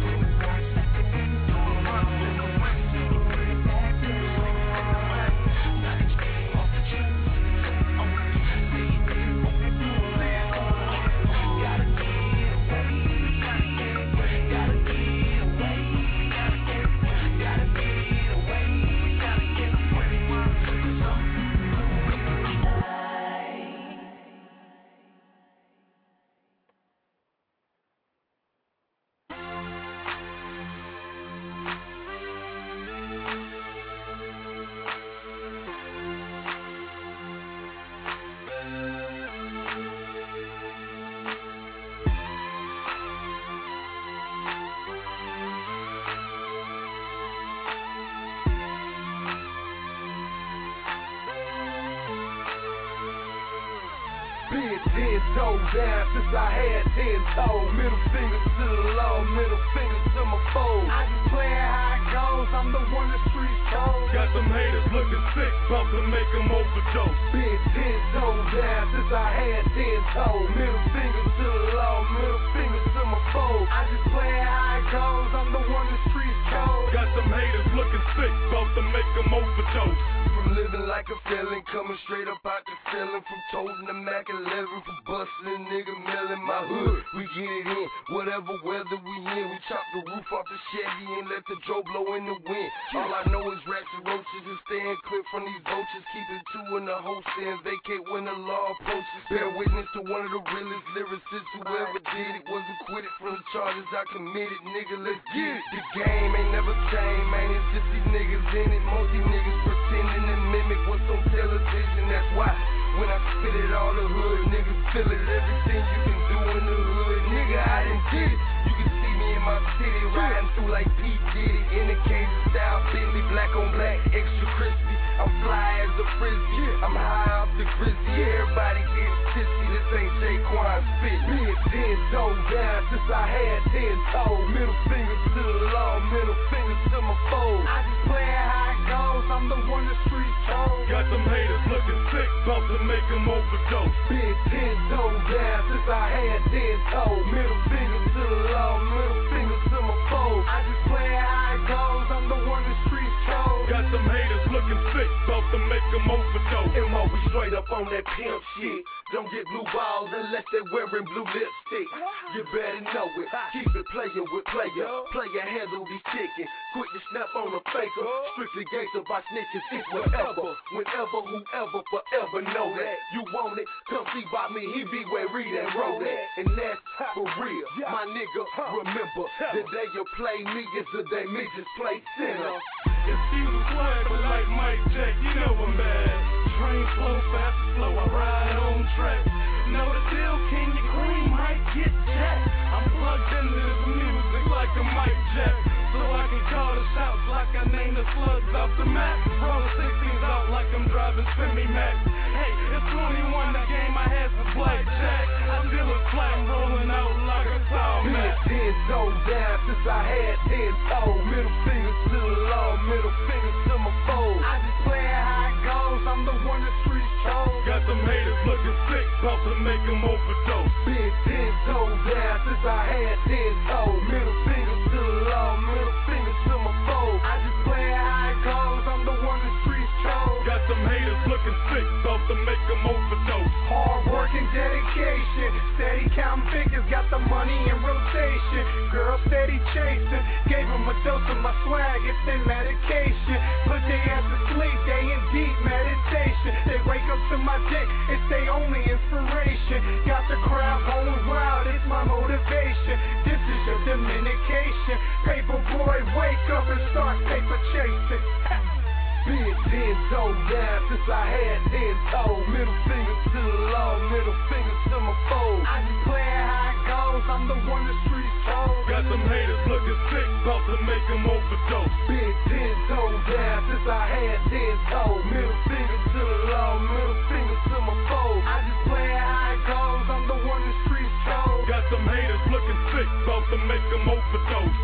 Been 10 toes down since I had 10 toes. Middle fingers to the law, middle fingers to my foes. I just play how it goes, I'm the one the streets told. Got some haters looking sick, about to make them overdose. Been 10 toes down since I had 10 toes. Middle fingers to the law, middle fingers to my foes. I just play how it goes, I'm the one the streets told. Got some haters looking sick, about to make them overdose. From living like a felon, coming straight up out the ceiling. From toting the Mac 11, from busting a nigga mill in my hood. We get it in, whatever weather we in. We chop the roof off the Chevy and let the Joe blow in the wind. All I know is rats and roaches and staying clear from these vultures. Keep it two in the holster and vacate when the law approaches. Bear witness to one of the realest lyricists. Whoever did it was acquitted from the charges I committed. Nigga, let's get it. The game ain't never changed, man. It's just these niggas in it. Most these niggas pretending to mimic what's on television. That's why when I spit it, all the hood niggas feel it. Everything you can do in the hood, nigga, I done did it. You can see me in my city, riding through like P. Diddy. In the cage style, Bentley, black on black, extra crispy. I'm fly as a frisbee, I'm high off the grizzly. Everybody getting tipsy, this ain't Jaquan spit. Been 10 toes down since I had 10 toes. Middle fingers to the law, middle fingers to my foes. I just play how it goes, I'm the one the streets told. Got some haters looking sick, about to make them overdose. Been 10 toes down since I had 10 toes. Middle fingers to the law, middle fingers to my foes. I just play how it goes, I'm the one the streets told. Got some haters looking sick, about to make them overdose. M.O. we straight up on that pimp shit. Don't get blue balls unless they wearing blue lipstick. You better know it, keep it playing with player. Player handle these chickens, quick to snap on a faker. Strictly gangster by snitches, it's whatever. Whenever, whoever, forever know that. You want it, come see by me, he be where read and roll that. And that's for real, my nigga, remember. The day you play me is the day me just play center. Excuse the swag, but like Mike Jack, you know I'm bad. Train slow, fast, slow, I ride on track. Know the deal, can you cream, might get jacked. I'm plugged into this music like a Mike Jack. So I can call the shots like I named the slugs off the map. Roll 16s out like I'm driving semi-max. Hey, it's 21, the game I had for blackjack. I still look flat, I'm rolling out like a tall man. Been 10 toes down since I had 10 toes. Middle fingers to the law, middle fingers to my foes. I just play how it goes, I'm the one the streets told. Got some haters looking sick, about to make them overdose. Been 10 toes down since I had 10 toes. Middle fingers to the law, middle fingers to my foes. I just play how it goes, I'm the one the streets told. Got some haters looking sick, about to make them overdose. Hard work and dedication, steady counting figures, got the money in rotation. Girl steady chasing, gave them a dose of my swag, it's their medication. Put their ass to sleep, they in deep meditation. They wake up to my dick, it's their only inspiration. Got the crowd going wild, it's my motivation. This is your dominication. Paper boy, wake up and start paper chasing. Been 10 toes down since I had 10 toes. Middle fingers to the law, middle fingers to my foes. I just play how it goes, I'm the one the streets told. Got some haters looking sick, about to make them overdose. Been 10 our hands, heads cold. Middle finger to the law, middle finger to my foes. I just play it how it goes, I'm the one the streets chose. Got some haters looking sick, about to make them overdose.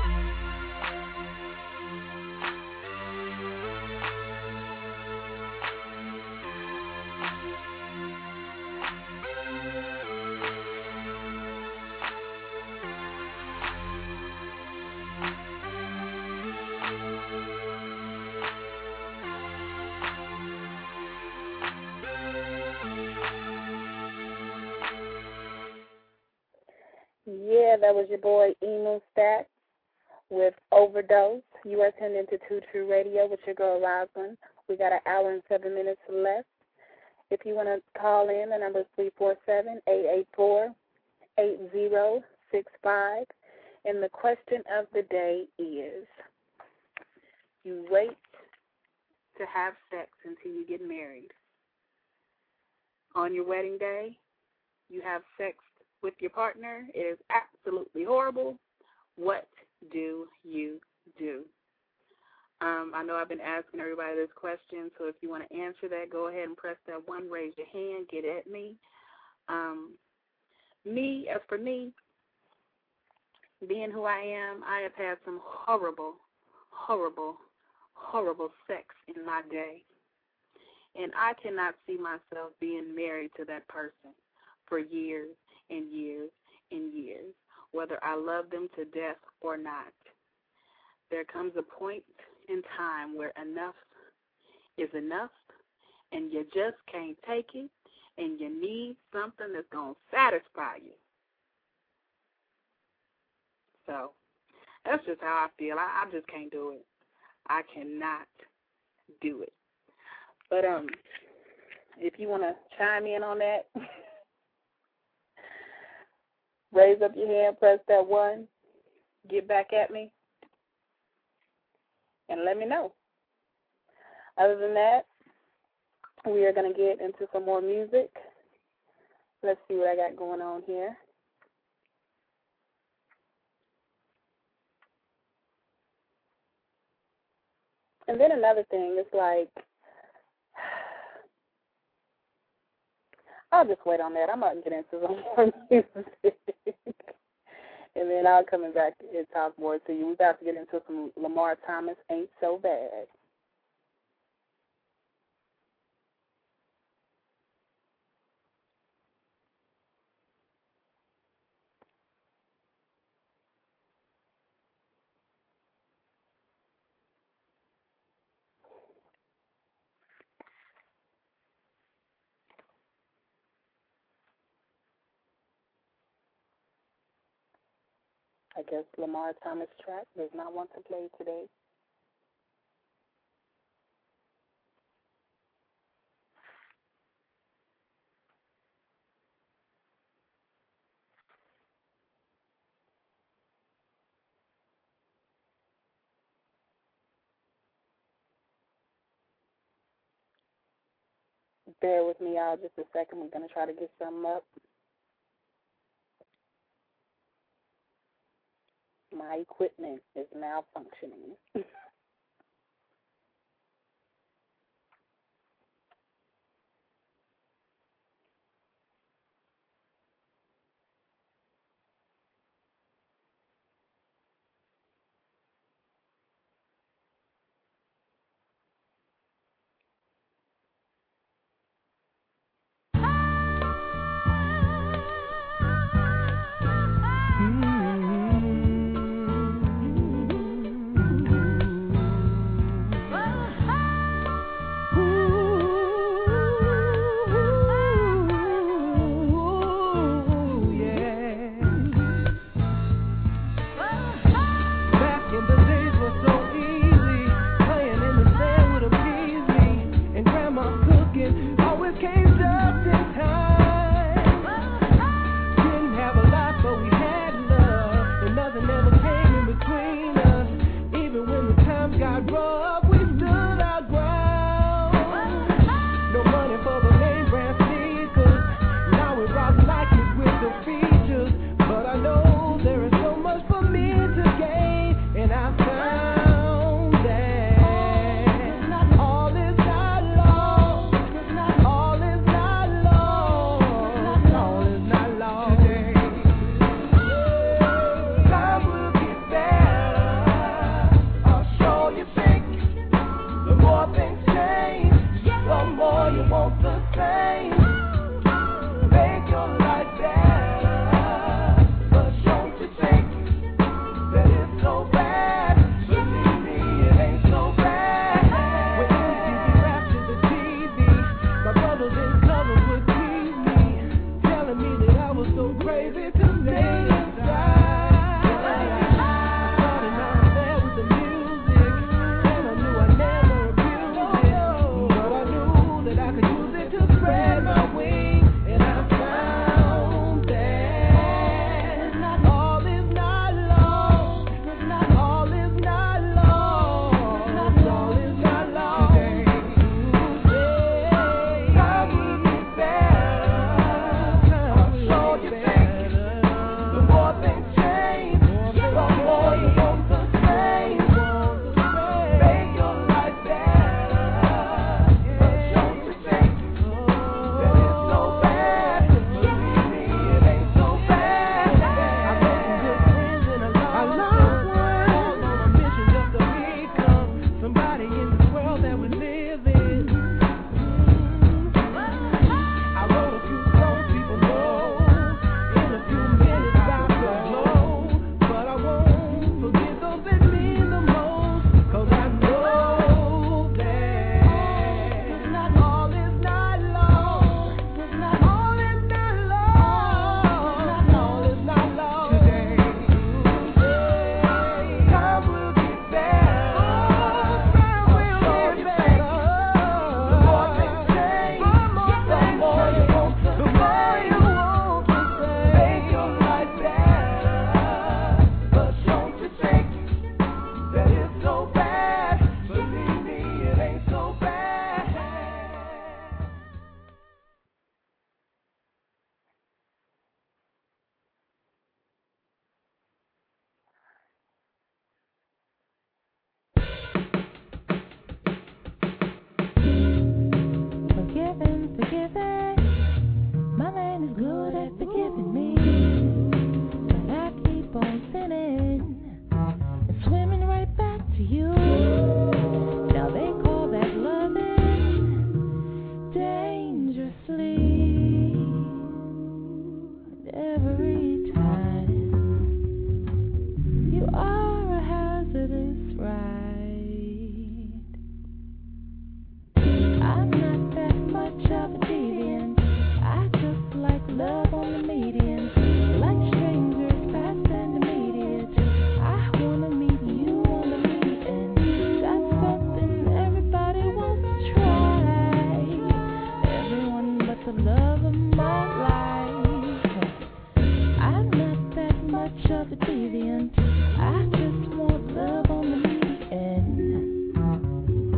Yeah, that was your boy Emo Stat with Overdose. You are tuned into Two True Radio with your girl Roslyn. We got an hour and 7 minutes left. If you want to call in, the number is 347-884-8065. And the question of the day is, you wait to have sex until you get married. On your wedding day, you have sex with your partner. It is absolutely horrible. What do you do? I know I've been asking everybody this question, so if you want to answer that, go ahead and press that one, raise your hand, get at me. As for me, being who I am, I have had some horrible, horrible, horrible sex in my day. And I cannot see myself being married to that person for years and years and years, whether I love them to death or not. There comes a point in time where enough is enough, and you just can't take it, and you need something that's going to satisfy you. So that's just how I feel. I just can't do it. I cannot do it. But if you want to chime in on that, raise up your hand, press that one, get back at me, and let me know. Other than that, we are going to get into some more music. Let's see what I got going on here. And then another thing, it's like, I'll just wait on that. I'm going to get into some more music. And then I'll come back and talk more to you. We're about to get into some Lamar Thomas, Ain't So Bad. I guess Lamar Thomas track does not want to play today. Bear with me, y'all, just a second. We're going to try to get something up. My equipment is malfunctioning.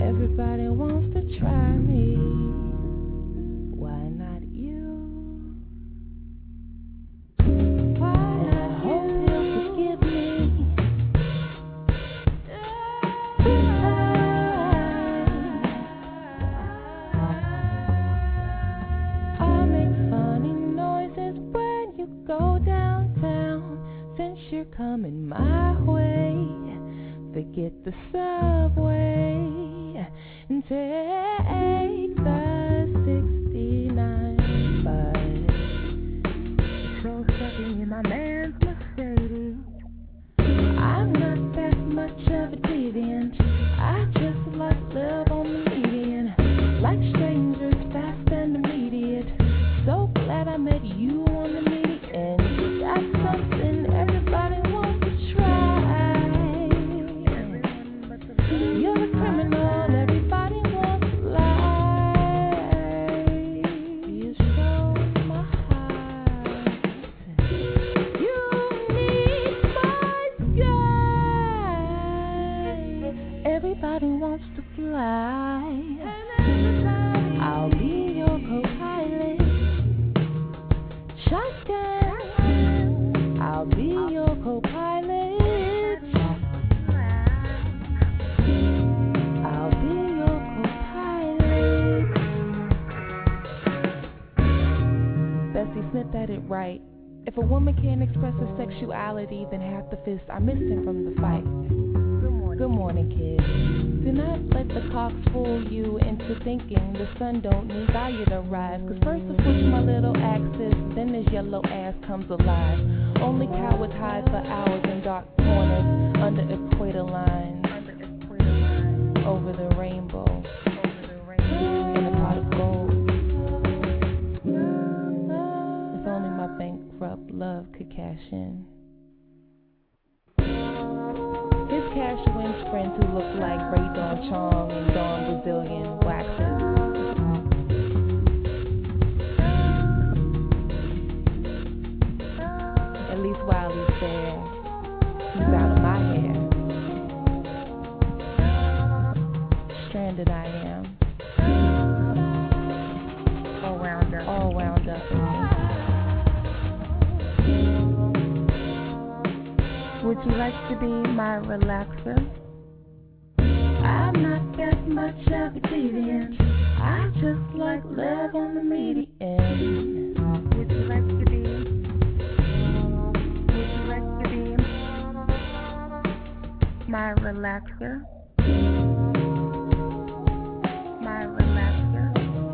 Everybody wants to try me. Why not you? And I hope you'll forgive me. I make funny noises when you go downtown. Since you're coming my way, forget the subway and take the 69 bus. So stuffy in my man's Mercedes. I'm not that much of a deviant. I just like love on the median. Like strangers, fast and immediate. So glad I met you on the median. That's something everybody wants to try. You're a criminal, everybody wants to lie. You stole my heart. You need my sky. Everybody wants to fly. I'll be your co-pilot. Shotgun. I'll be your co-pilot. I'll be your co-pilot. Bessie, snip at it right. If a woman can't express her sexuality, then half the fists are missing from the fight. Good morning, kids. Do not let the cocks fool you into thinking the sun don't need Gaia to rise. Cause first I switch my little axis, then this yellow ass comes alive. Only cowards hide for hours in dark corners, under equator lines, over the rainbow, in a pot of gold. If only my bankrupt love could cash in. His cash wins friends who look like Ray Dawn Chong and Dawn Brazilian waxes. At least while he's there, he's out of my hair. Stranded I am. All wound up in me. Would you like to be my relaxer? I'm not that much of a deviant. I just like love on the median. Would you like to be? Would you like to be my relaxer? My relaxer.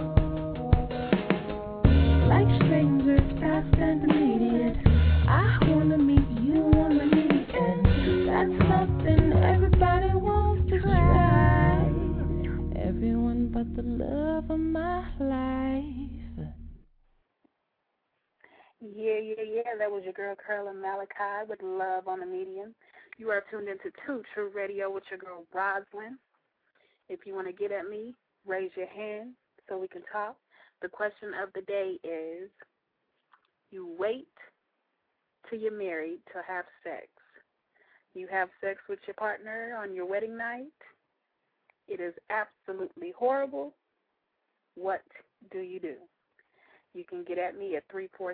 Like strangers, fast and immediate. I wanna meet you on the median. That's something everybody wants to try. Everyone but the love of my life. Yeah. That was your girl Curlin Malachi with Love on the Median. You are tuned into Two True Radio with your girl Roslyn. If you want to get at me, raise your hand so we can talk. The question of the day is, you wait till you're married to have sex. You have sex with your partner on your wedding night. It is absolutely horrible. What do you do? You can get at me at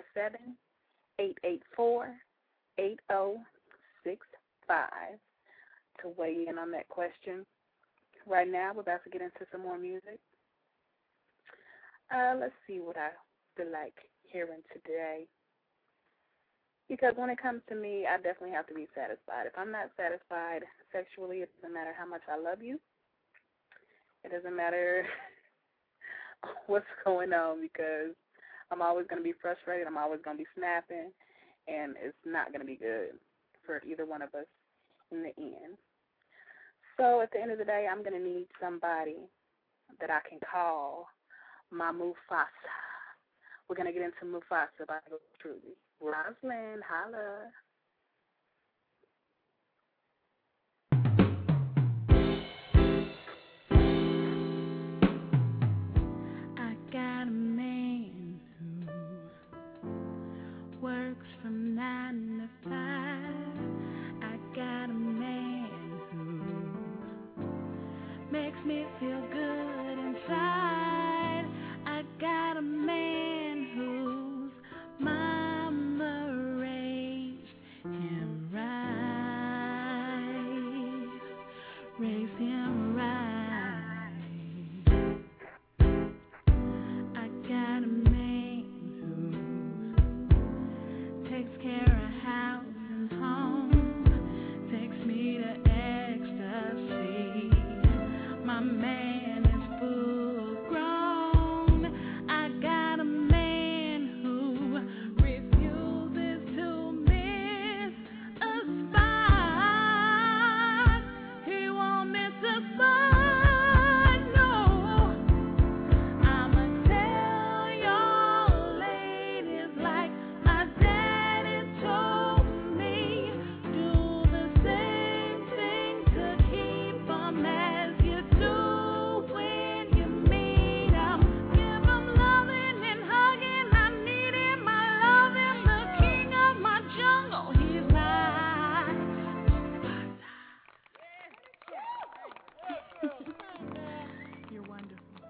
347-884-8065 to weigh in on that question. Right now, we're about to get into some more music. Let's see what I feel like hearing today. Because when it comes to me, I definitely have to be satisfied. If I'm not satisfied sexually, it doesn't matter how much I love you. It doesn't matter what's going on, because I'm always going to be frustrated. I'm always going to be snapping, and it's not going to be good for either one of us in the end. So at the end of the day, I'm going to need somebody that I can call my Mufasa. We're going to get into Mufasa by yours truly. Roslyn, holla. I got a man who works from 9 to 5. I got a man who makes me feel good inside. I got a man whose mama raised him right, raised him right. I got a man who takes care of house and home, takes me to ecstasy. My man is full grown. I got a man who refuses to miss a spot. He won't miss a spot, no. I'ma tell y'all ladies like my daddy told me, do the same thing to keep 'em as you do when you meet 'em. Give 'em loving and hugging. I need him, I love him, the king of my jungle. He's mine. You're wonderful.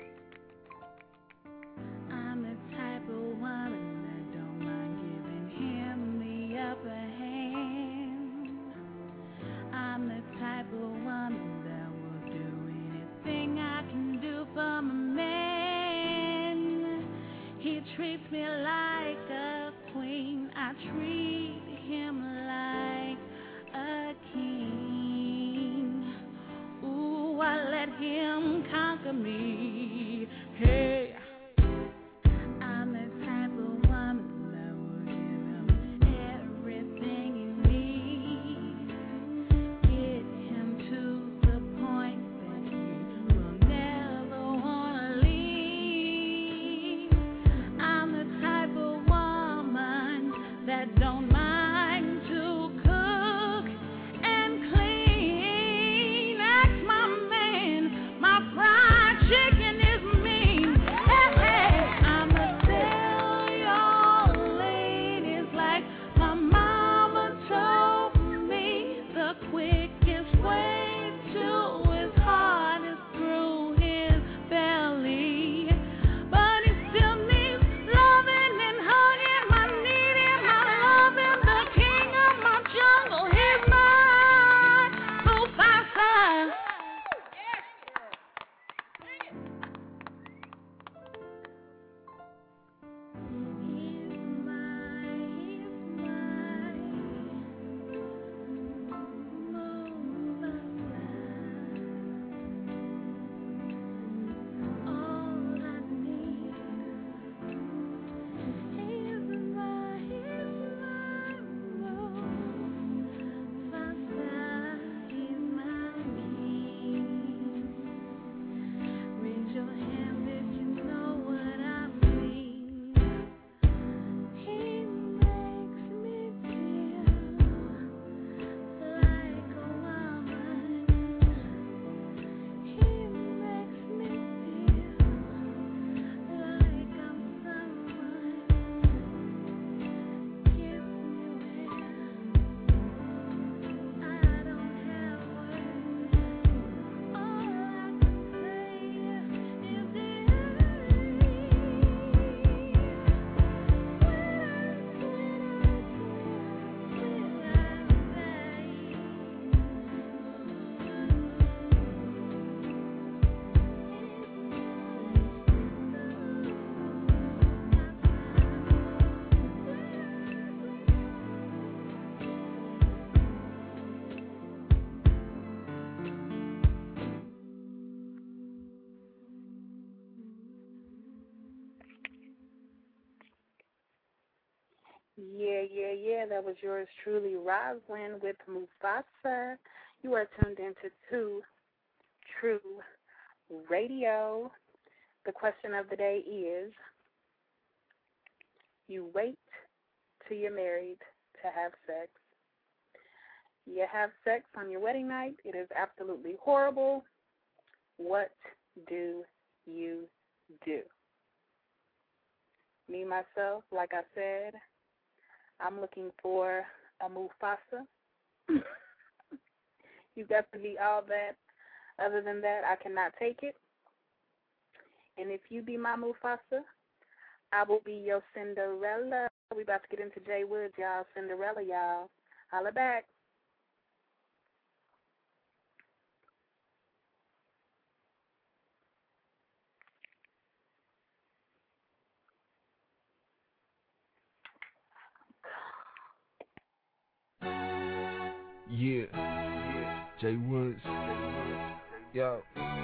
I'm the type of woman that don't mind giving him the upper hand. I'm the type of woman that will do anything I can do for my man. He treats me like a queen. I treat him like a king. Ooh, I let him conquer me. Hey, I'm the type of woman that will give him everything he needs. Get him to the point that he will never wanna leave. I'm the type of woman that don't mind to cook and clean. Ask my man, my fried chicken is mean. Hey, hey, I'ma tell y'all ladies like my mama told me, the quickest way to his heart is through his belly. But he still needs loving and hugging. I need him, I love him, the king of my jungle. He's mine, Mufasa. Raise your hand if you know what I mean. He makes me feel like a woman. He makes me feel like I'm someone. Kiss me where I don't have words. All I can say is Yeah. That was yours truly, Roslyn with Mufasa. You are tuned into Two True Radio. The question of the day is, you wait till you're married to have sex. You have sex on your wedding night. It is absolutely horrible. What do you do? Me, myself, like I said, I'm looking for a Mufasa. You got to be all that Other than that, I cannot take it. And if you be my Mufasa, I will be your Cinderella. We about to get into Jay Woods, y'all. Cinderella, y'all. Holla back. Yeah. Jay Woods. Yo.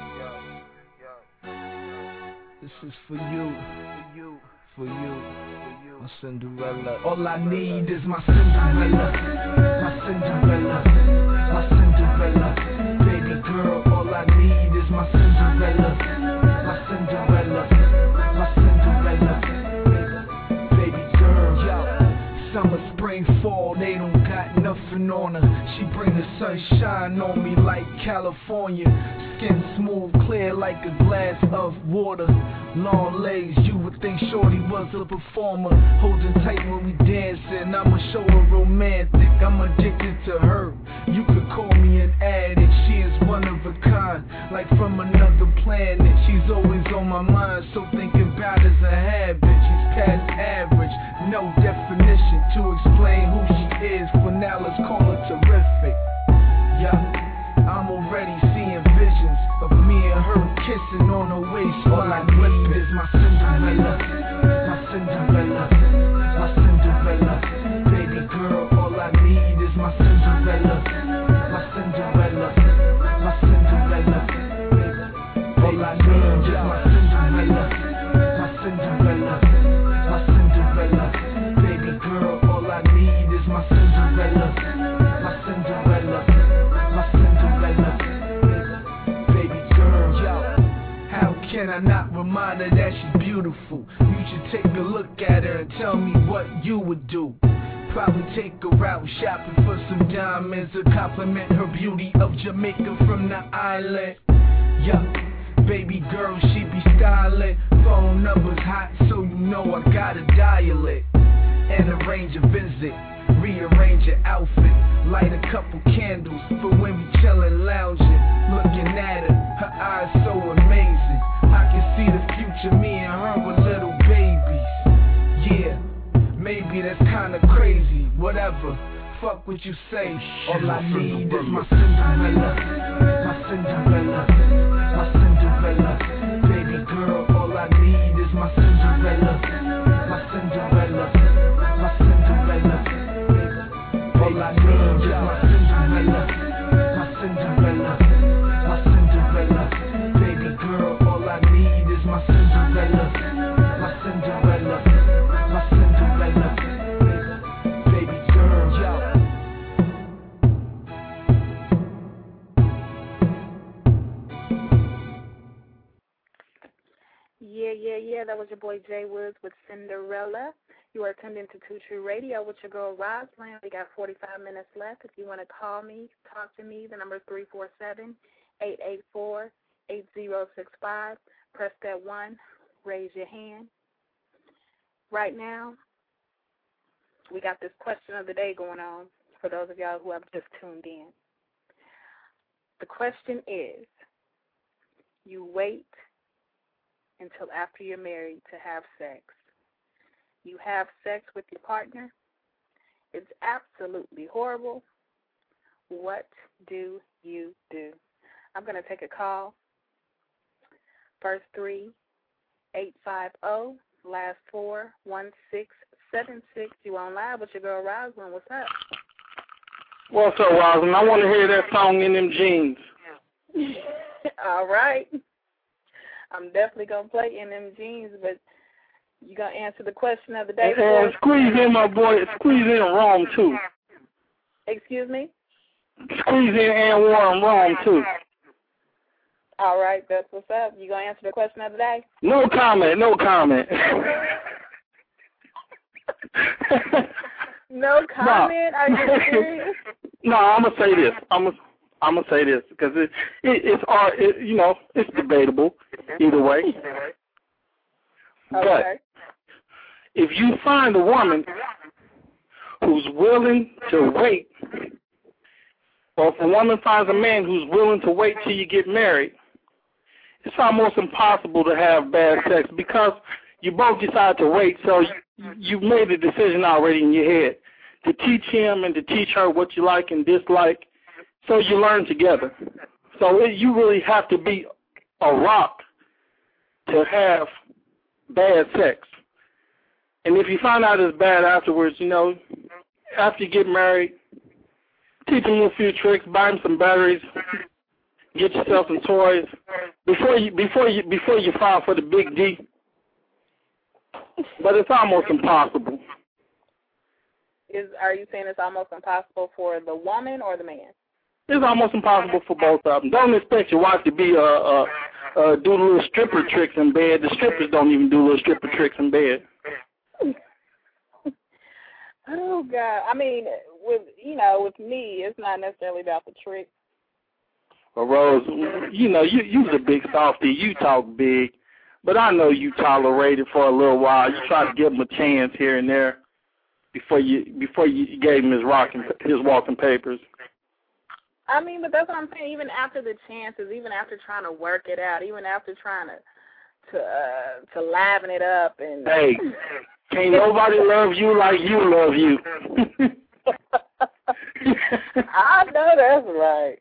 This is for you. For you. My Cinderella. All I need is my Cinderella. My Cinderella. My Cinderella. Baby girl, all I need is my Cinderella. My Cinderella. My Cinderella. Baby girl. Yo. Summer, spring, fall, they don't got nothing on her. She bring the sunshine on me like California. Skin smooth, clear like a glass of water. Long legs, you would think Shorty was a performer. Holding tight when we dancing, I'ma show her romantic. I'm addicted to her. You could call me an addict. She is one of a kind, like from another planet. She's always on my mind, so thinking about is a habit. She's past average, no definition to explain who she is. For now, let's call her terrific. Yeah, I'm already seeing visions of me and her kissing on her waist. All I need is my Cinderella, my Cinderella, my Cinderella. Baby girl, all I need is my Cinderella, my Cinderella, my Cinderella. All I need is my Cinderella, my Cinderella, my Cinderella. Baby girl, all I need is my Cinderella, my Cinderella, my Cinderella. Baby girl, yo, how can I not remind her that she's beautiful? You should take a look at her and tell me what you would do. Probably take her out shopping for some diamonds to compliment her beauty of Jamaica from the island. Yeah, baby girl, she be styling. Phone number's hot, so you know I gotta dial it. And arrange a visit, rearrange your outfit, light a couple candles for when we chillin' lounging. Looking at her, her eyes so amazing. I can see the future, me and her with little babies. Yeah, maybe that's kinda crazy, whatever, fuck what you say. All I need is my Cinderella, my Cinderella, my Cinderella. Baby girl, all I need is my Cinderella, my Cinderella, my Cinderella. All I need is my Cinderella, my Cinderella, my Cinderella. Baby girl, all I need is my Cinderella, my Cinderella, my Cinderella. Baby girl, yo. Yeah, that was your boy Jay Woods with Cinderella. You are tuned into Two True Radio with your girl Rosalind. We got 45 minutes left. If you want to call me, talk to me, the number is 347-884-8065. Press that 1, raise your hand. Right now, we got this question of the day going on for those of y'all who have just tuned in. The question is, you wait until after you're married to have sex. You have sex with your partner. It's absolutely horrible. What do you do? I'm going to take a call. First 3, 850, last 4, 1676. You on live with your girl Rosalind. What's up? What's up, Rosalind? I want to hear that song In Them Jeans. All right. I'm definitely going to play In Them Jeans, but you going to answer the question of the day for us? Squeeze in, my boy. Squeeze in Rome, too. Excuse me? Squeeze in and Warren Rome, too. All right, that's what's up. You going to answer the question of the day? No comment, no comment. No comment? Are you serious? No, I'm going to say this. I'm gonna say this because it's debatable either way. But if you find a woman who's willing to wait Or if a woman finds a man who's willing to wait till you get married, it's almost impossible to have bad sex because you both decide to wait, so you've made a decision already in your head to teach him and to teach her what you like and dislike, so you learn together. So you really have to be a rock to have bad sex. And if you find out it's bad afterwards, you know, after you get married, teach him a few tricks, buy him some batteries, get yourself some toys before you file for the big D. But it's almost impossible. Are you saying it's almost impossible for the woman or the man? It's almost impossible for both of them. Don't expect your wife to be do little stripper tricks in bed. The strippers don't even do little stripper tricks in bed. Oh God! I mean, with me, it's not necessarily about the trick. Well, Rose, you're a big softy. You talk big, but I know you tolerate it for a little while. You try to give him a chance here and there before you gave him his walking papers. I mean, but that's what I'm saying. Even after the chances, even after trying to work it out, even after trying to liven it up and hey, can't nobody love you like you love you. I know that's right.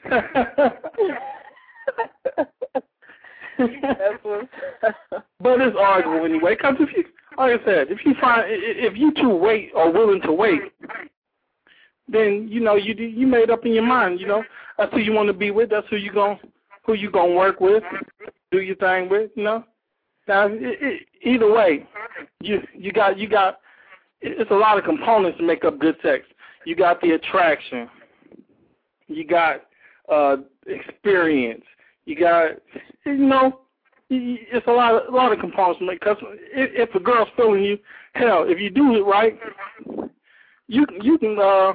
That's what. But it's arguable anyway. Because like I said, if you two are willing to wait, then you made up in your mind. That's who you want to be with. That's who you gonna work with, do your thing with. Now, either way, you got. It's a lot of components to make up good sex. You got the attraction. You got experience. You got it's a lot of components to make. Because if a girl's feeling you, hell, if you do it right, you can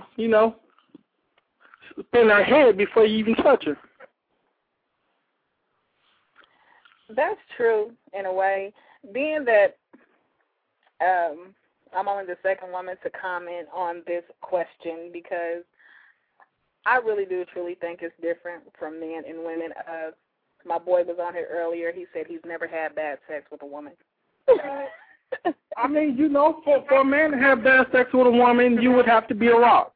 spin her head before you even touch her. That's true in a way. Being that I'm only the second woman to comment on this question because I really do truly think it's different from men and women. My boy was on here earlier. He said he's never had bad sex with a woman. I mean, for a man to have bad sex with a woman, you would have to be a rock.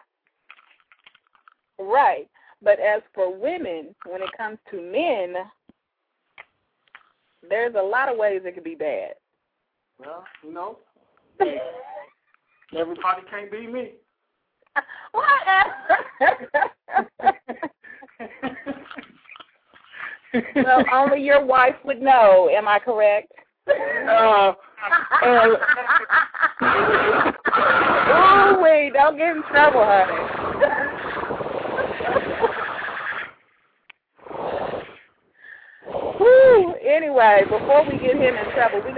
Right. But as for women, when it comes to men, there's a lot of ways it could be bad. Well, everybody can't be me. Well, only your wife would know. Am I correct? Oh, wait, don't get in trouble, honey. Whew. Anyway, before we get him in trouble, we're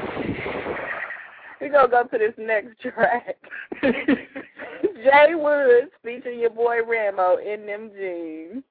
gonna go to this next track. Jay Woods featuring your boy Rambo in them jeans.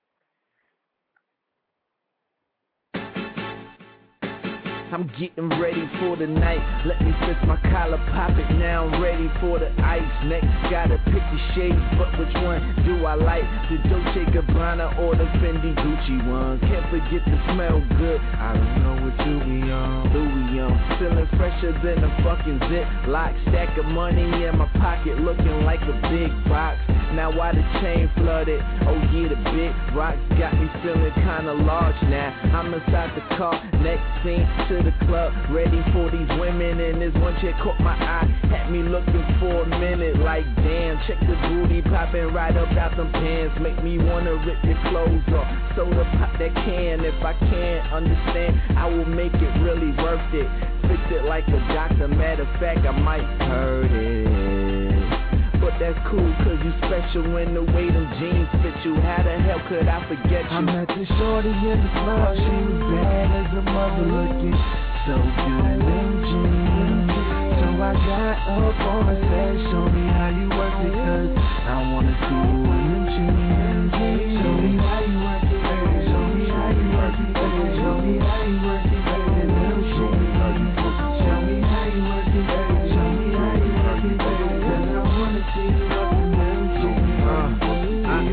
I'm getting ready for the night. Let me fix my collar, pop it now. I'm ready for the ice. Next, gotta pick the shades, but which one do I like? The Dolce Gabbana or the Fendi Gucci one? Can't forget the smell good. I don't know what you be on. Louis on, feeling fresher than a fucking zip lock. Stack of money in my pocket, looking like a big box. Now why the chain flooded? Oh yeah, the big rocks got me feeling kinda large now. I'm inside the car, next scene to the club, ready for these women, and this one chick caught my eye, had me looking for a minute, like damn, check the booty popping right up out them pants, make me wanna rip your clothes off, soda pop that can, if I can't understand, I will make it really worth it, fix it like a doctor, matter of fact, I might hurt it, but that's cool, cause you special in the way them jeans fit you, how the hell could I forget you? I met the shorty in the club, she was bad as a mother looking, so good in them jeans. So I got up on her, said, show me how you work it, cause I wanna see you in them jeans. Show me how you work it, baby, show me how you work it, baby, show me how you work it, baby, in them jeans. Show me how you work it, baby, show me how you work it, baby, cause I wanna see you up in them jeans.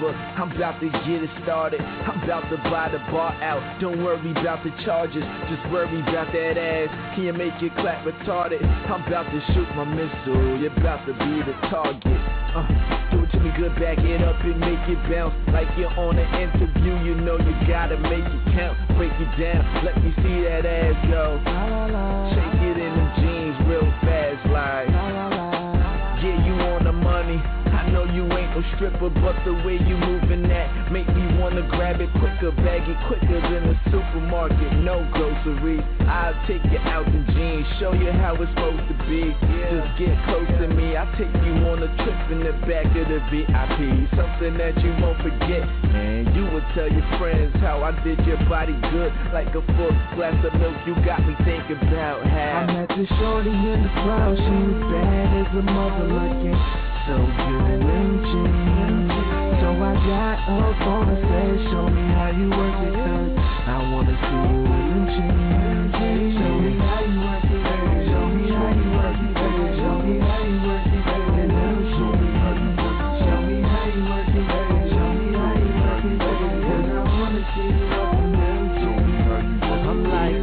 look, I'm about to get it started. I'm about to buy the bar out. Don't worry about the charges, just worry about that ass. Can you make it clap retarded? I'm about to shoot my missile. You're about to be the target. Do it to me good, back it up and make it bounce like you're on an interview. You know you gotta make it count. Break it down, let me see that ass go. Shake it in them jeans real fast like. Yeah, you on the money. I know you ain't no stripper, but the way you moving that make me wanna grab it quicker, bag it quicker than the supermarket. No groceries, I'll take you out in jeans, show you how it's supposed to be. Just get close to me, I'll take you on a trip in the back of the VIP. Something that you won't forget, man. You will tell your friends how I did your body good, like a full glass of milk. You got me thinking about how I met this shorty in the crowd. She was bad as a mother, looking so good in them jeans. So I got up on the stage, show me how you work it, cause I wanna see you in them jeans. Show me how you work it, show me how you work it, show me how you work it in them jeans. Show me how you work it, show me how you work it, cause I wanna see you up in them jeans. I'm like,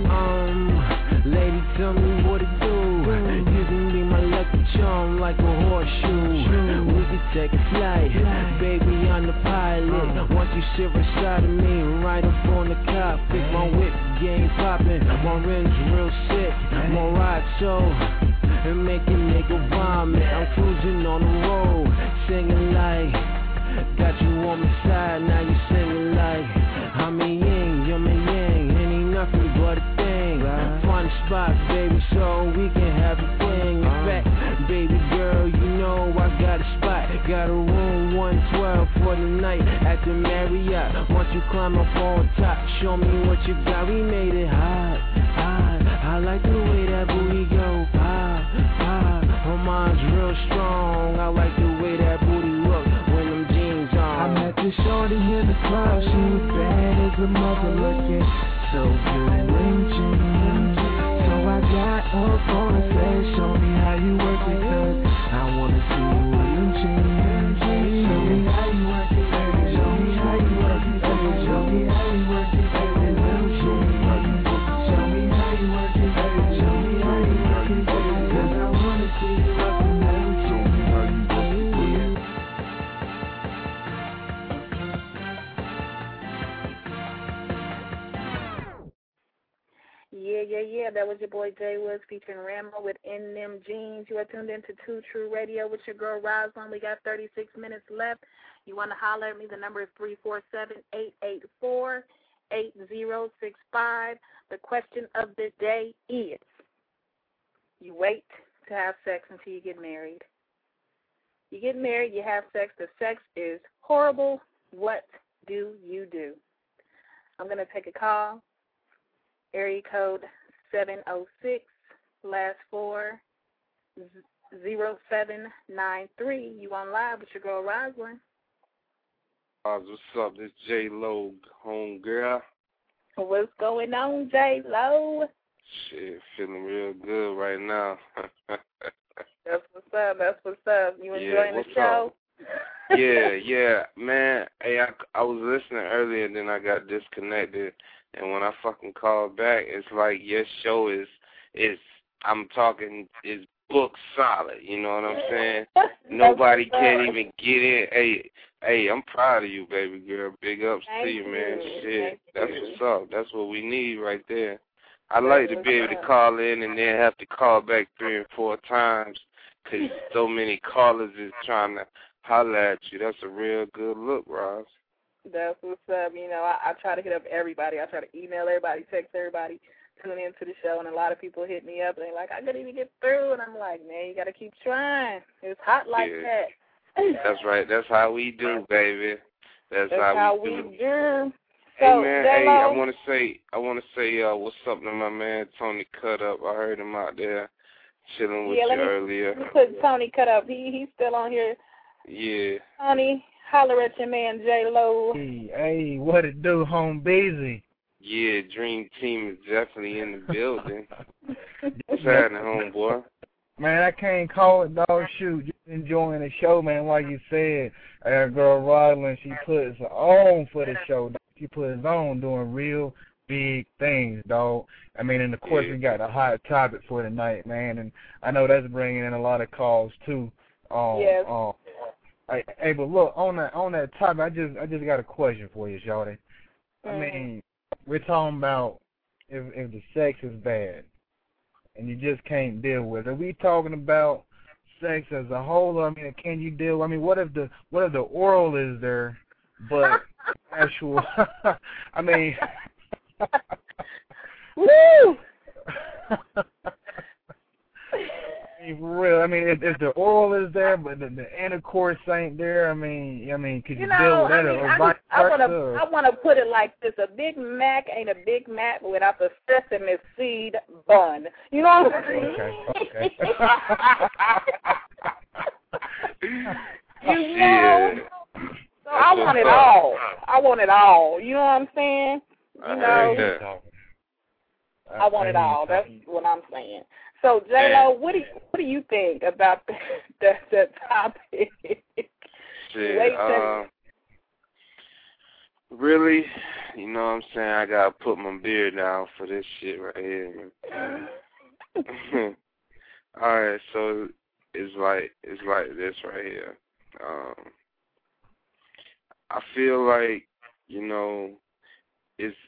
lady, tell me what to do. You can be my lucky charm like a horseshoe. We can take a flight, baby, I'm the pilot. Once you sit beside of me, right up on the cockpit. My whip game poppin', my rims real sick. My ride so, and make a nigga vomit. I'm cruising on the road, singing like, got you on my side, now you singing like, I'm a yin, you're my yang, ain't nothing but a thing. Find a spot, baby, so we can have a thing. In fact, baby girl, you know I got a spot. Got a room 112 for the night at the Marriott. Once you climb up on top, show me what you got. We made it hot, hot. I like the way that booty go, pop, pop. Her mind's real strong. I like the way that booty look when them jeans on. I met this shorty in the crowd. She was bad as a mother, looking so good in them jeans. So I got up on the stage, show me how you work it, cause I wanna see you in them jeans. Show me how you work it, show me how you work it, show me how you work it in them jeans. Show me how you work it, show me how you work it, cause I wanna see you up in them jeans. Yeah. That was your boy Jay Woods featuring Rambo with In Them Jeans. You are tuned into Two True Radio with your girl Rosalind. We got 36 minutes left. You want to holler at me? The number is 347-884-8065. The question of the day is: you wait to have sex until you get married. You get married, you have sex. The sex is horrible. What do you do? I'm going to take a call. Area code 706, last 4, 0793. You on live with your girl Rosalind. What's up? This J-Lo, home girl. What's going on, J-Lo? Shit, feeling real good right now. That's what's up. You enjoying the show? Yeah, man. Hey, I was listening earlier, then I got disconnected. And when I fucking called back, it's like your show is book solid. You know what I'm saying? Nobody can even get in. Hey, I'm proud of you, baby girl. Big ups to you, man. Shit, that's what's up. That's what we need right there. I like to be able to call in and then have to call back 3 and 4 times because so many callers is trying to holler at you. That's a real good look, Roz. That's what's up. You know, I try to hit up everybody. I try to email everybody, text everybody, tune into the show, and a lot of people hit me up, and they're like, I couldn't even get through. And I'm like, man, you got to keep trying. It's hot like that. That's right. That's how we do, baby. That's how we do. So, hey, man, I want to say what's up to my man, Tony Cut Up. I heard him out there chilling with you earlier. Let me put Tony Cut Up. He's still on here. Yeah. Tony, holler at your man, J-Lo. Hey, what it do, home busy? Yeah, Dream Team is definitely in the building. What's happening, homeboy? Man, I can't call it, dog. Shoot, just enjoying the show, man. Like you said, our girl Rodlin, she puts on for the show. She puts on doing real big things, dog. I mean, and of course we got a hot topic for tonight, man, and I know that's bringing in a lot of calls too. Yes. Hey, but look, on that topic, I just got a question for you, Shawty. I mean, we're talking about if the sex is bad and you just can't deal with it. Are we talking about sex as a whole? I mean, can you deal? I mean, what if the oral is there, but actual? I mean. Woo! For real, I mean, if the oral is there, but the intercourse ain't there, I mean, could you deal with that? I want to put it like this: a Big Mac ain't a Big Mac without the sesame seed bun. You know what I'm saying? Okay. You know. So I want it all. I want it all. You know what I'm saying? You know. I want it all. That's what I'm saying. So, J-Lo, what do you think about the topic? Shit, really, you know what I'm saying? I gotta put my beard down for this shit right here. All right, so it's like this right here. I feel like, you know, it's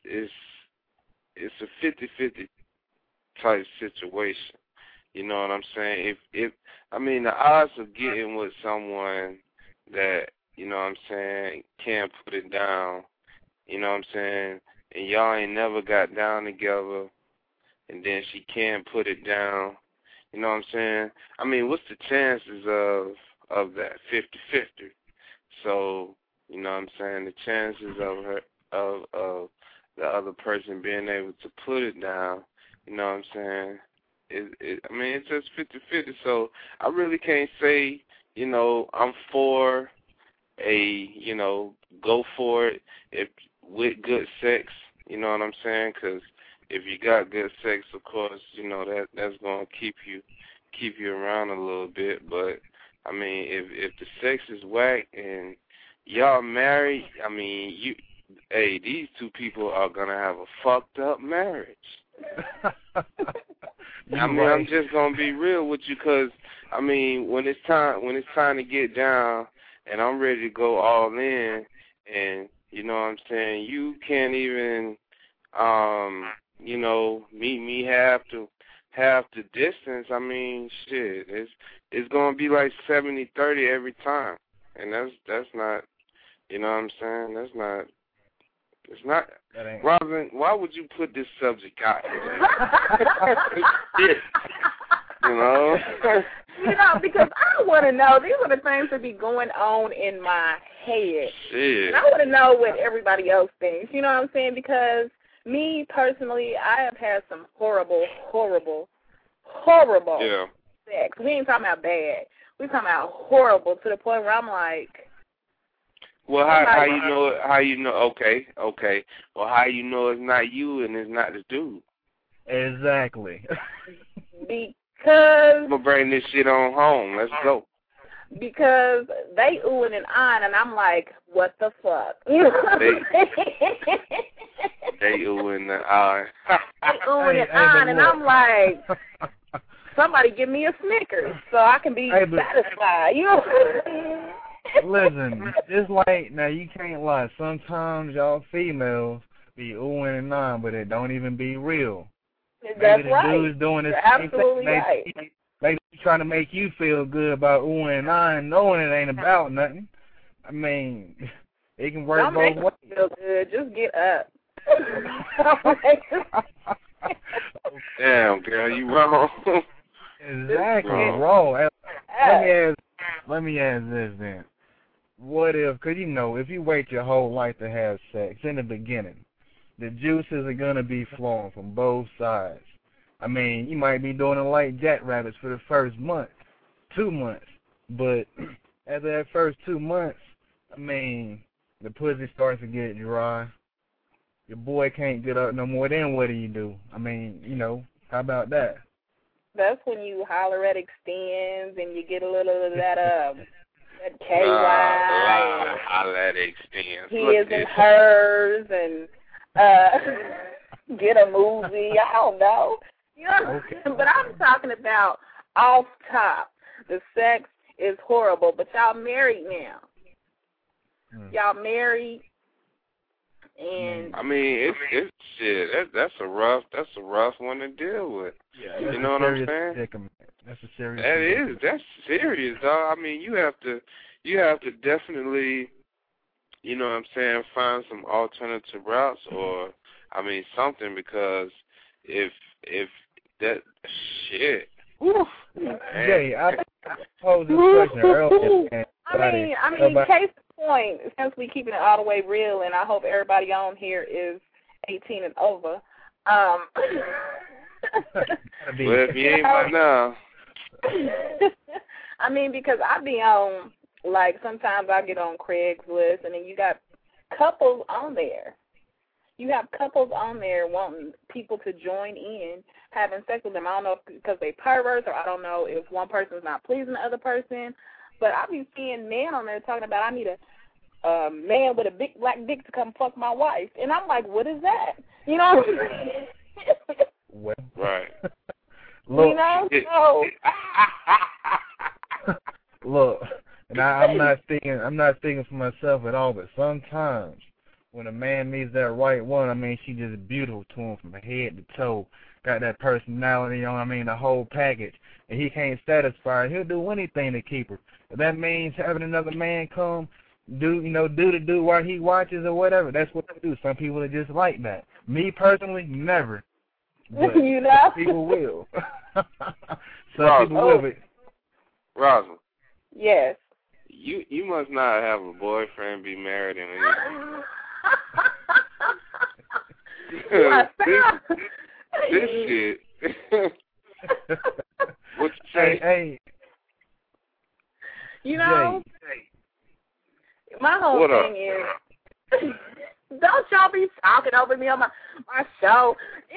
a 50-50 type situation. You know what I'm saying? If I mean, the odds of getting with someone that, you know what I'm saying, can't put it down, you know what I'm saying, and y'all ain't never got down together, and then she can't put it down, you know what I'm saying? I mean, what's the chances of that? 50-50. So, you know what I'm saying, the chances of her of the other person being able to put it down, you know what I'm saying, I mean, it's just 50-50, so I really can't say, you know, I'm for you know, go for it with good sex, you know what I'm saying, because if you got good sex, of course, you know, that's going to keep you around a little bit, but, I mean, if the sex is whack and y'all married, I mean, these two people are going to have a fucked up marriage. I mean, I'm just gonna be real with you, cause I mean, when it's time to get down, and I'm ready to go all in, and you know what I'm saying, you can't even, you know, meet me half the distance. I mean, shit, it's gonna be like 70-30 every time, and that's not, you know what I'm saying, that's not. It's not. Robin, why would you put this subject out here? You know? You know, because I want to know, these are the things that be going on in my head. Shit. And I want to know what everybody else thinks. You know what I'm saying? Because me, personally, I have had some horrible sex. We ain't talking about bad. We talking about horrible to the point where I'm like, well, how you know it? How you know? Okay. Well, how you know it's not you and it's not the dude? Exactly. Because I'm gonna bring this shit on home. Let's go. Because they oohing and ahhing, and I'm like, what the fuck? They oohing and ahhing. They oohing and ahhing, and I'm like, somebody give me a Snickers so I can be satisfied. You know. Listen, it's like, now you can't lie. Sometimes y'all females be oohing and ahhing, but it don't even be real. That's maybe right. The dude's doing this. You're absolutely right. Maybe he's trying to make you feel good about oohing and ahhing, knowing it ain't about nothing. I mean, it can work don't both make ways. me feel good. Just get up. Damn, girl, you wrong. Exactly, wrong. Let me ask this then. What if, because you know, if you wait your whole life to have sex, in the beginning, the juices are going to be flowing from both sides. I mean, you might be doing it like jackrabbits for the first month, 2 months, but after that first 2 months, I mean, the pussy starts to get dry. Your boy can't get up no more, then what do you do? I mean, you know, how about that? That's when you holler at Extends and you get a little of that that KY. Holler at Extends. His and hers and get a movie. I don't know. You know, okay. But I'm talking about off top. The sex is horrible, but y'all married now. Y'all married, and I mean, it's shit. That's a rough one to deal with. Yeah, you know what I'm saying? That's a serious. That's serious, dog. I mean, you have to definitely, you know what I'm saying, find some alternative routes or, I mean, something, because if that shit. Whew, Jay, I posed this question earlier. I mean, case in point, since we keeping it all the way real, and I hope everybody on here is 18 and over. Well, if you ain't by now. I mean, because I be on, like, sometimes I get on Craigslist, and then you got couples on there. You have couples on there wanting people to join in having sex with them. I don't know if because they perverts, or I don't know if one person's not pleasing the other person. But I be seeing men on there talking about, I need a man with a big black dick to come fuck my wife. And I'm like, what is that? You know what I'm saying? Well, right. Look, you know? So, look, and I'm not speaking for myself at all, but sometimes when a man meets that right one, I mean, she just beautiful to him from head to toe. Got that personality on, I mean, the whole package. And he can't satisfy her. He'll do anything to keep her. If that means having another man come, do while he watches or whatever, that's what they do. Some people are just like that. Me personally, never. But you know? people will. Some people will. But Rosalind. Yes. You must not have a boyfriend, be married, and anything. this shit. What you say? Hey. You know, my whole thing is, don't y'all be talking over me on my show.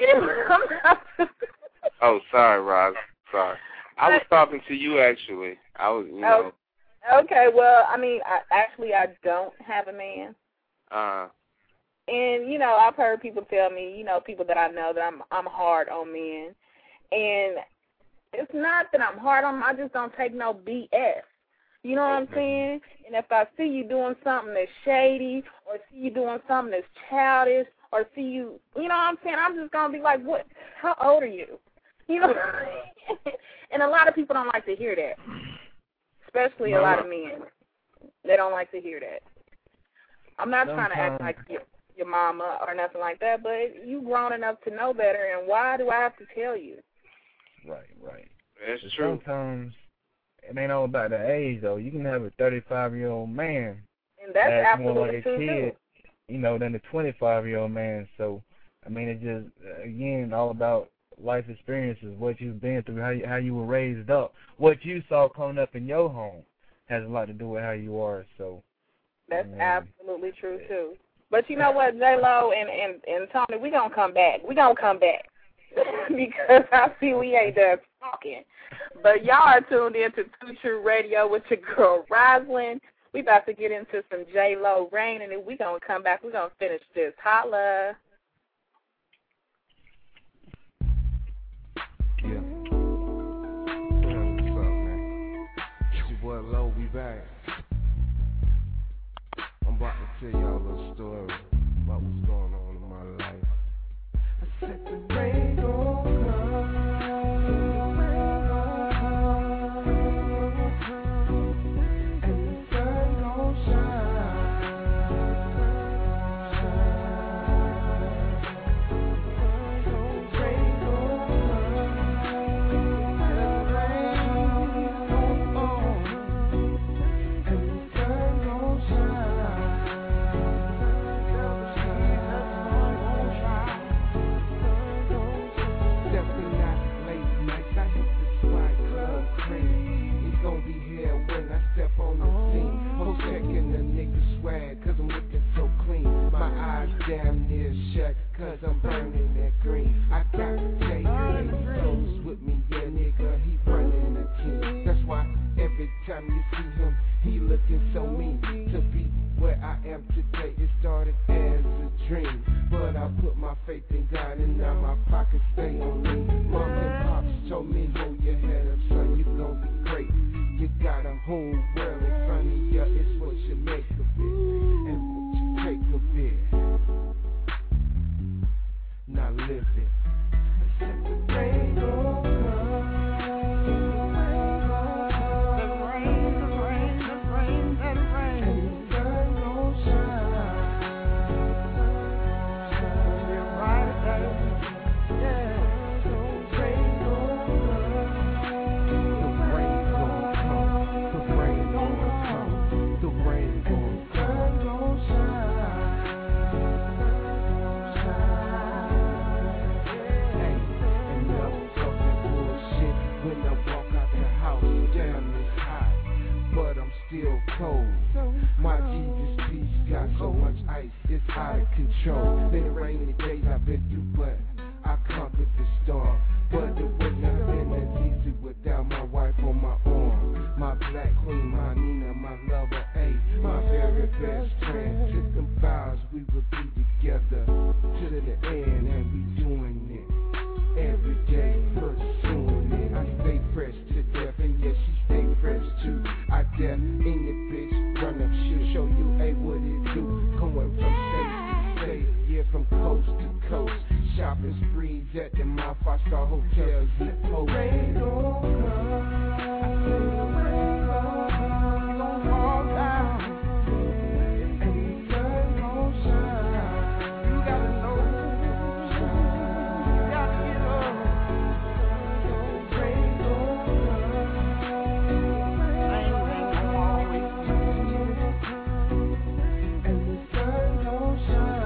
Oh, sorry, Roz. Sorry. I was talking to you, actually. I was, you know. Okay, well, I mean, I don't have a man. And, you know, I've heard people tell me, you know, people that I know that I'm hard on men. And it's not that I'm hard on them, I just don't take no BS. You know what I'm saying? And if I see you doing something that's shady, or see you doing something that's childish, or see you, you know what I'm saying, I'm just going to be like, what? How old are you? You know? And a lot of people don't like to hear that, especially a lot of men. They don't like to hear that. I'm not trying to act like your mama or nothing like that, but you grown enough to know better, and why do I have to tell you? Right. That's true. Sometimes it ain't all about the age, though. You can have a 35-year-old man and that's absolutely more like a true, kid, you know, than a 25-year-old man. So, I mean, it's just, again, all about life experiences, what you've been through, how you were raised up. What you saw coming up in your home has a lot to do with how you are. So that's absolutely true, too. But you know what, J-Lo and Tony, we're going to come back. We're going to come back. Because I see we ain't done talking. But y'all are tuned in to Two True Radio with your girl, Rosalind. We about to get into some J-Lo Rain, and then we going to come back. We're going to finish this. Holla. Yeah. What's up, man? It's your boy Lo, we back. I'm about to tell y'all a little story about what's going on in my life. I said the rain gon' come, and the sun gon' shine. Rain gon' come, and the sun gon' shine. Step on the scene, hoes checking the nigga swag, cause I'm looking so clean. My eyes damn near shut, cause I'm burning that green. I got J clothes with me, yeah nigga, time you see him, he looking so mean. To be where I am today, it started as a dream, but I put my faith in God and now my pockets stay on me. Mom and pops told me, hold your head up, son, you gon' be great. You got a whole world in front of you, it's what you make of it, and what you take of it. Now live it. Except the rain don't come. Still cold. My Jesus peace got so much ice, it's out of control. Been rainy days I've been through, but I conquered the storm. But it would not have been as easy without my wife on my arm. My black queen, my Nina, my lover, my very best friend. Took them vows we would be together to the end, and we doing it every day, pursuing it. I stay fresh to death, and yes, she stay fresh too. I dare in the bitch, run up, she'll show you, hey, what it do. Going from state to state, yeah, from coast to coast. Shopping sprees at the mouth, five-star hotels, and posts. Rain don't come, I say the rain don't come. You gon' fall down, and the sun gon' shine. You gotta know, you gotta get up. Rain don't come, and the sun gon' shine.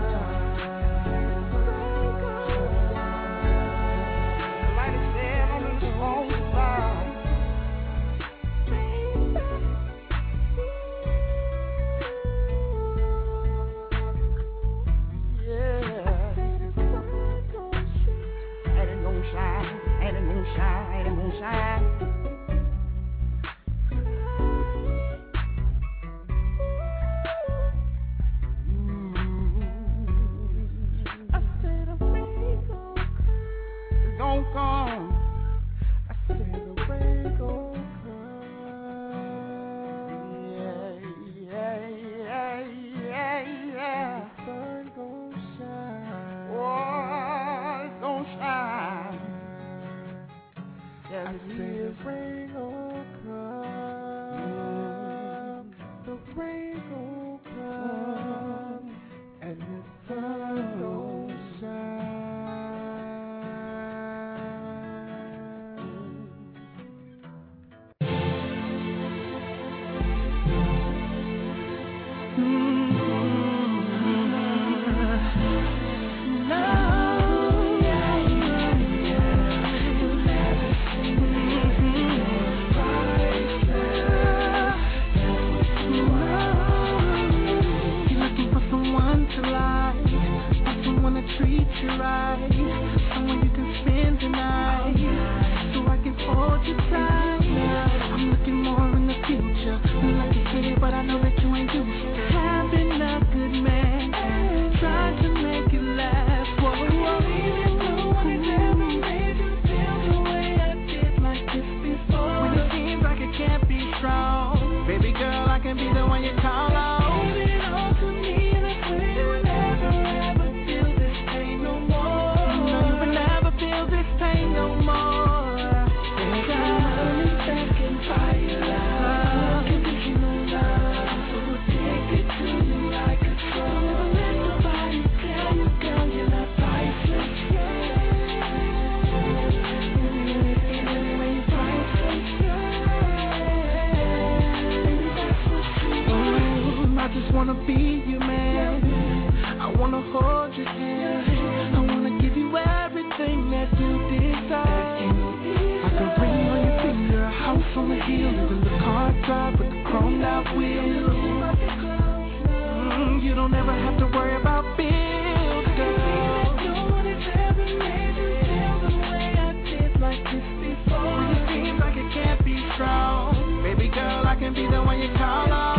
be the one you call on.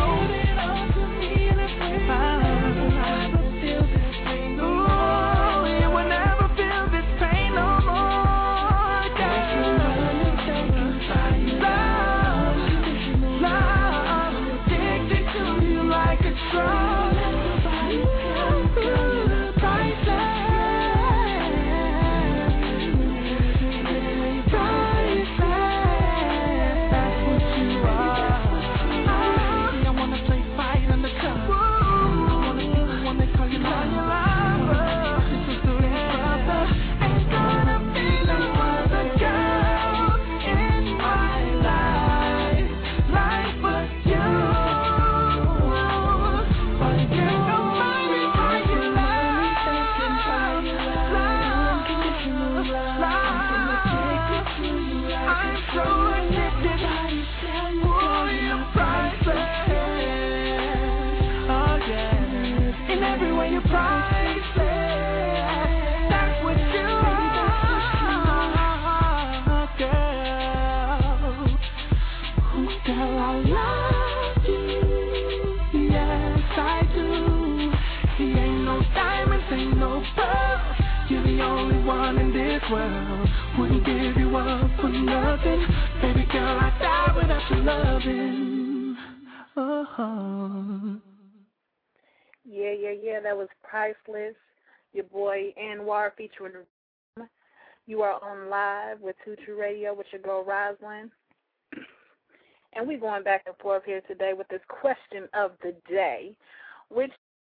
Well, wouldn't give you up for nothing. Baby girl, I die without your loving. Oh. Yeah, that was Priceless. Your boy Anwar featuring You Are On Live with Two True Radio with your girl Rosalind. And we're going back and forth here today with this question of the day, which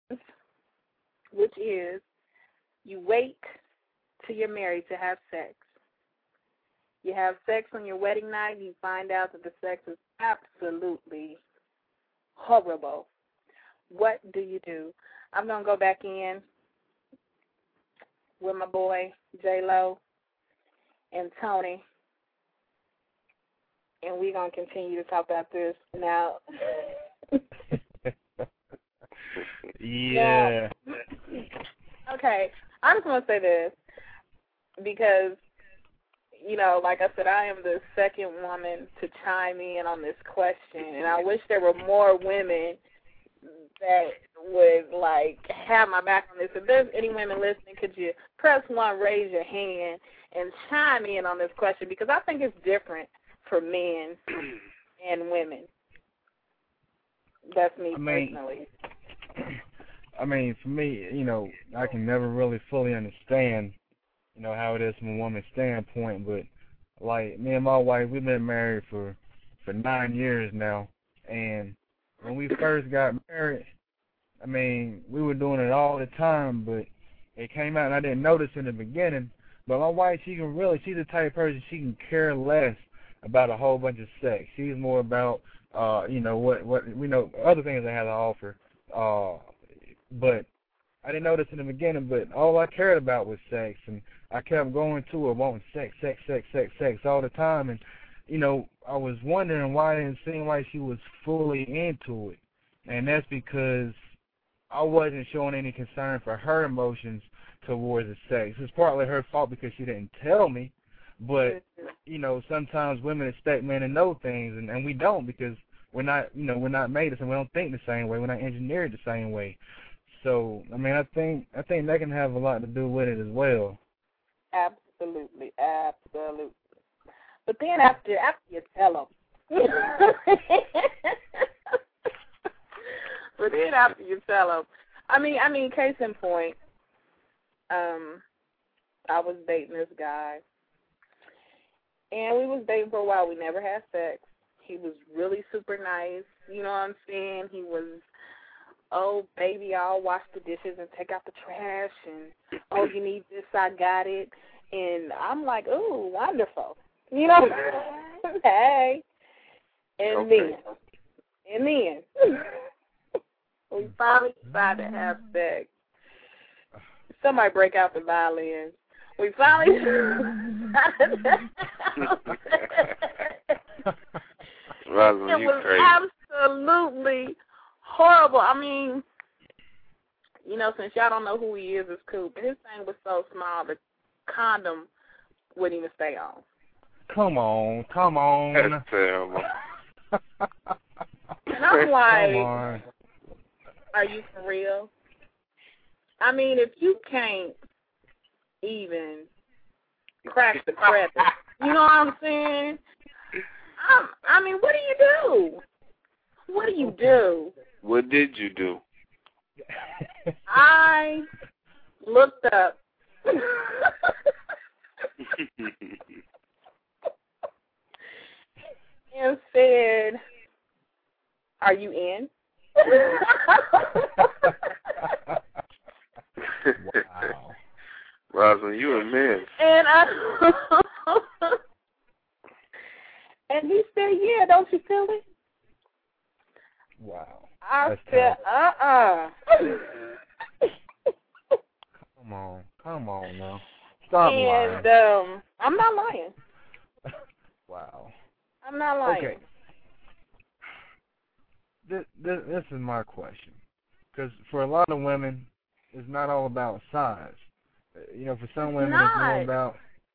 is you wait till you're married to have sex. You have sex on your wedding night and you find out that the sex is absolutely horrible. What do you do? I'm going to go back in with my boy J-Lo and Tony, and we're going to continue to talk about this now. Yeah. Okay, I just want to say this because, you know, like I said, I am the second woman to chime in on this question, and I wish there were more women that would, like, have my back on this. If there's any women listening, could you press 1, raise your hand, and chime in on this question, because I think it's different for men and women. That's me personally. I mean, for me, you know, I can never really fully understand, you know, how it is from a woman's standpoint, but, like, me and my wife, we've been married for 9 years now, and when we first got married, I mean, we were doing it all the time, but it came out, and I didn't notice in the beginning, but my wife, she's the type of person, she can care less about a whole bunch of sex. She's more about, you know, what we know, other things I have to offer, but I didn't notice in the beginning, but all I cared about was sex, and I kept going to her wanting sex all the time, and, you know, I was wondering why it didn't seem like she was fully into it, and that's because I wasn't showing any concern for her emotions towards the sex. It's partly her fault because she didn't tell me, but, you know, sometimes women expect men to know things, and we don't, because we're not, you know, we're not made the same. We don't think the same way. We're not engineered the same way. So, I mean, I think that can have a lot to do with it as well. Absolutely. But then after you tell them, but then after you tell them, I mean, case in point, I was dating this guy, and we was dating for a while. We never had sex. He was really super nice. You know what I'm saying? He was, oh, baby, I'll wash the dishes and take out the trash, and, oh, you need this, I got it. And I'm like, ooh, wonderful. You know, hey. And then, we finally decided to have sex. Somebody break out the violin. We finally decided to have sex. Rosalind, it was absolutely horrible. I mean, you know, since y'all don't know who he is, it's cool. But his thing was so small, the condom wouldn't even stay on. Come on. That's terrible. And I'm like, come on. Are you for real? I mean, if you can't even crack the crap, you know what I'm saying? I mean, what do you do? What do you do? What did you do? I looked up. And said, are you in? Wow. Rosalind, you a mess. And he said, yeah, don't you feel it? Wow. I That's said, Come on now. Stop lying. And I'm not lying. Wow. I'm not lying. Okay. This is my question. Because for a lot of women, it's not all about size. You know, for some women, it's more about...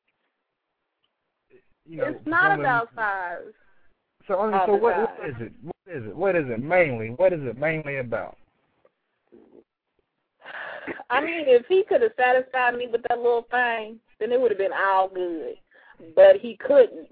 You know, it's not about size. So what is it? What is it mainly? What is it mainly about? I mean, if he could have satisfied me with that little thing, then it would have been all good. But he couldn't.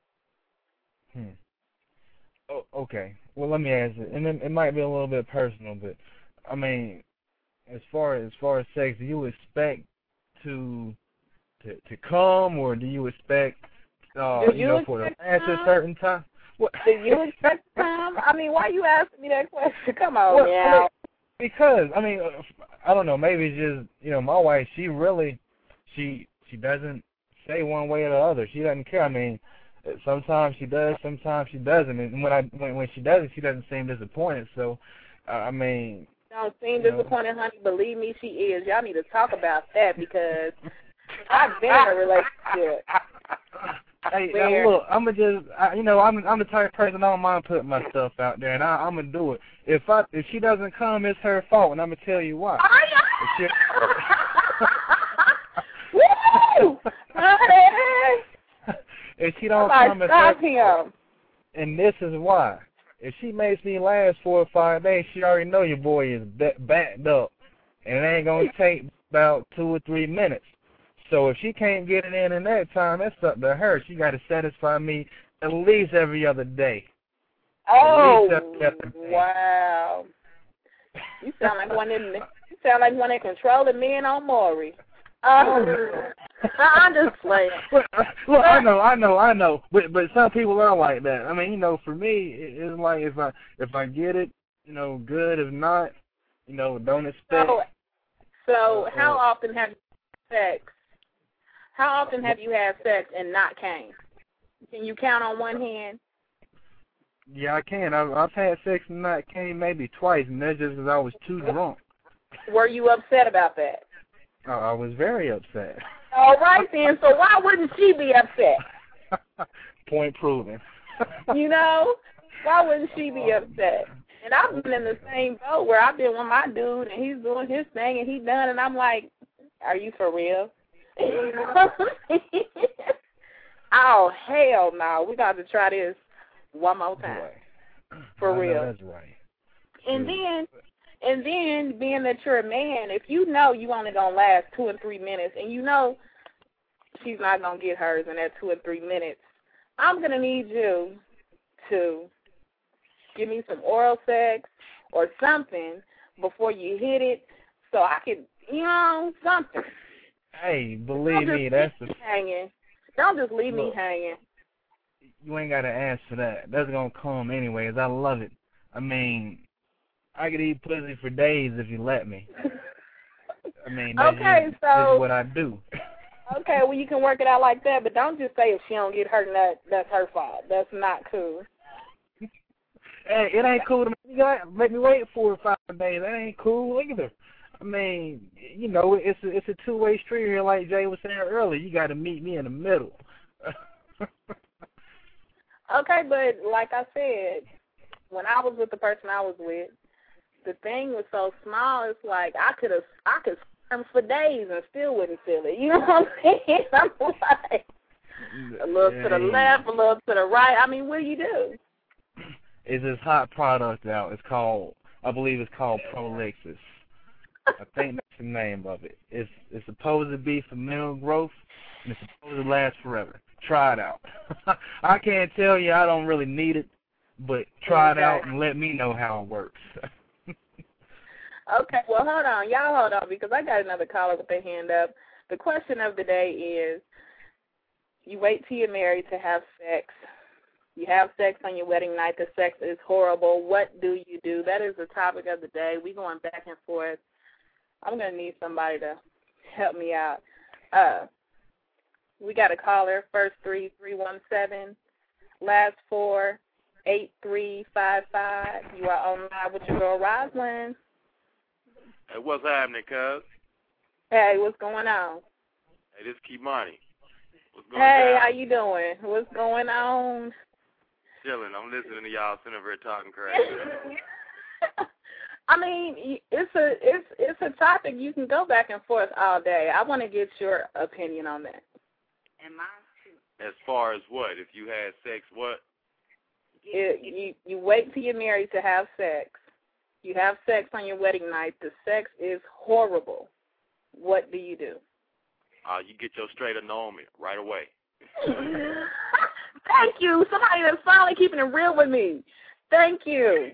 Oh, okay. Well, let me ask it, and it might be a little bit personal, but I mean, as far as sex, do you expect to come, or do you expect for the last a certain time? What? Do you expect to come? I mean, why are you asking me that question? Come on, now. Because I mean, I don't know. Maybe it's just my wife. She really, she doesn't say one way or the other. She doesn't care. I mean, sometimes she does, sometimes she doesn't. And when she doesn't, she doesn't seem disappointed. So, I mean. Don't seem disappointed, honey. Believe me, she is. Y'all need to talk about that because I've been in a relationship. Hey, now look, I'm the type of person I don't mind putting myself out there, and I'm gonna do it. If she doesn't come, it's her fault, and I'm gonna tell you why. Woo! If she don't come, it's her fault. And this is why. If she makes me last 4 or 5 days, she already know your boy is backed up, and it ain't gonna take about 2 or 3 minutes. So if she can't get it in that time, that's up to her. She got to satisfy me at least every other day. Oh, wow! You sound like one that controlling men on Maury. I'm just playing. Look, I know. But some people are like that. I mean, for me, it's like if I get it, good. If not, don't expect. So how often have you had sex? How often have you had sex and not came? Can you count on one hand? Yeah, I can. I've had sex and not came maybe twice, and that's just because I was too drunk. Were you upset about that? I was very upset. All right, then. So why wouldn't she be upset? Point proven. Why wouldn't she be upset? And I've been in the same boat where I've been with my dude, and he's doing his thing, and he's done, and I'm like, are you for real? Oh, hell no. We got to try this one more time. Right. For real. That's right. And then, being that you're a man, if you know you only going to last 2 or 3 minutes, and she's not going to get hers in that 2 or 3 minutes, I'm going to need you to give me some oral sex or something before you hit it so I can, something. Hey, believe me, that's the... hanging. Don't just leave me hanging. You ain't got to ask for that. That's going to come anyways. I love it. I mean, I could eat pussy for days if you let me. I mean, that's just what I do. Okay, well, you can work it out like that, but don't just say if she don't get her nut, that's her fault. That's not cool. Hey, it ain't cool to make me wait 4 or 5 days. That ain't cool either. I mean, it's a two-way street here, like Jay was saying earlier. You got to meet me in the middle. Okay, but like I said, when I was with the person I was with, the thing was so small. It's like I could swim for days and still wouldn't feel it. You know what I'm saying? I'm like a little to the left, a little to the right. I mean, what do you do? is this hot product out. I believe it's called Prolexis. I think that's the name of it. It's supposed to be for mental growth, and it's supposed to last forever. Try it out. I can't tell you I don't really need it, but try it out and let me know how it works. Okay, well, hold on. Y'all hold on, because I got another caller with their hand up. The question of the day is, you wait till you're married to have sex. You have sex on your wedding night. The sex is horrible. What do you do? That is the topic of the day. We're going back and forth. I'm going to need somebody to help me out. We got a caller, first 3317, last 48355. You are on live with your girl, Rosalind. Hey, what's happening, cuz? Hey, what's going on? Hey, this is Kimani. What's going Hey, down? how you doing? What's going on? Chilling. I'm listening to y'all sitting over here talking crazy. I mean, it's a topic you can go back and forth all day. I want to get your opinion on that. And mine too. As far as what? If you had sex, what? You wait till you're married to have sex. You have sex on your wedding night. The sex is horrible. What do you do? You get your straight anointment right away. Thank you. Somebody that's finally keeping it real with me. Thank you.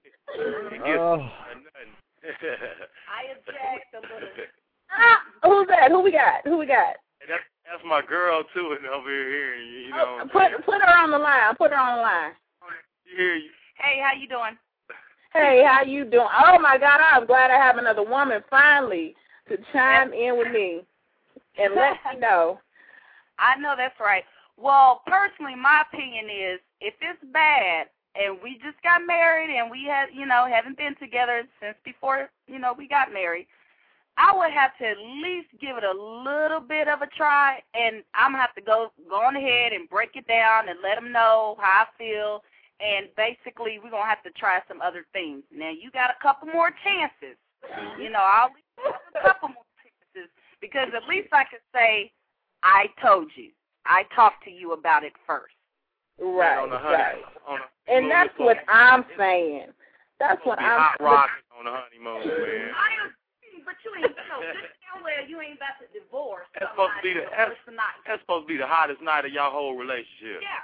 I object a little. Who's that? Who we got? Hey, that's my girl too, and over here, you know. Put her on the line. Put her on the line. She hear you. Hey, how you doing? Hey, how you doing? Oh my God, I'm glad I have another woman finally to chime in with me and let me know. I know that's right. Well, personally, my opinion is if it's bad and we just got married and we haven't been together since before, we got married, I would have to at least give it a little bit of a try, and I'm going to have to go on ahead and break it down and let them know how I feel, and basically we're going to have to try some other things. Now, you got a couple more chances. I'll leave a couple more chances because at least I could say, I told you. I talked to you about it first. Right. And that's what I'm saying. That's what I'm hot rocking on the honeymoon, man. But you ain't you ain't about to divorce. That's supposed to be that's supposed to be the hottest night of y'all whole relationship. Yeah.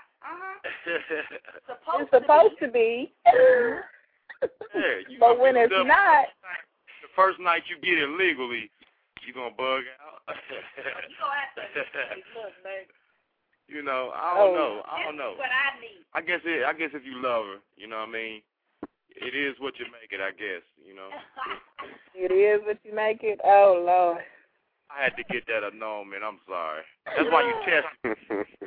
It's supposed to be. Yeah, but when it's not, the first night you get it legally, you gonna bug out. You gonna have to look, baby. I don't know. That's what I need. I guess if you love her, you know what I mean. It is what you make it, I guess. It is what you make it. Oh Lord. I had to get that annulment. I'm sorry. That's why you test it.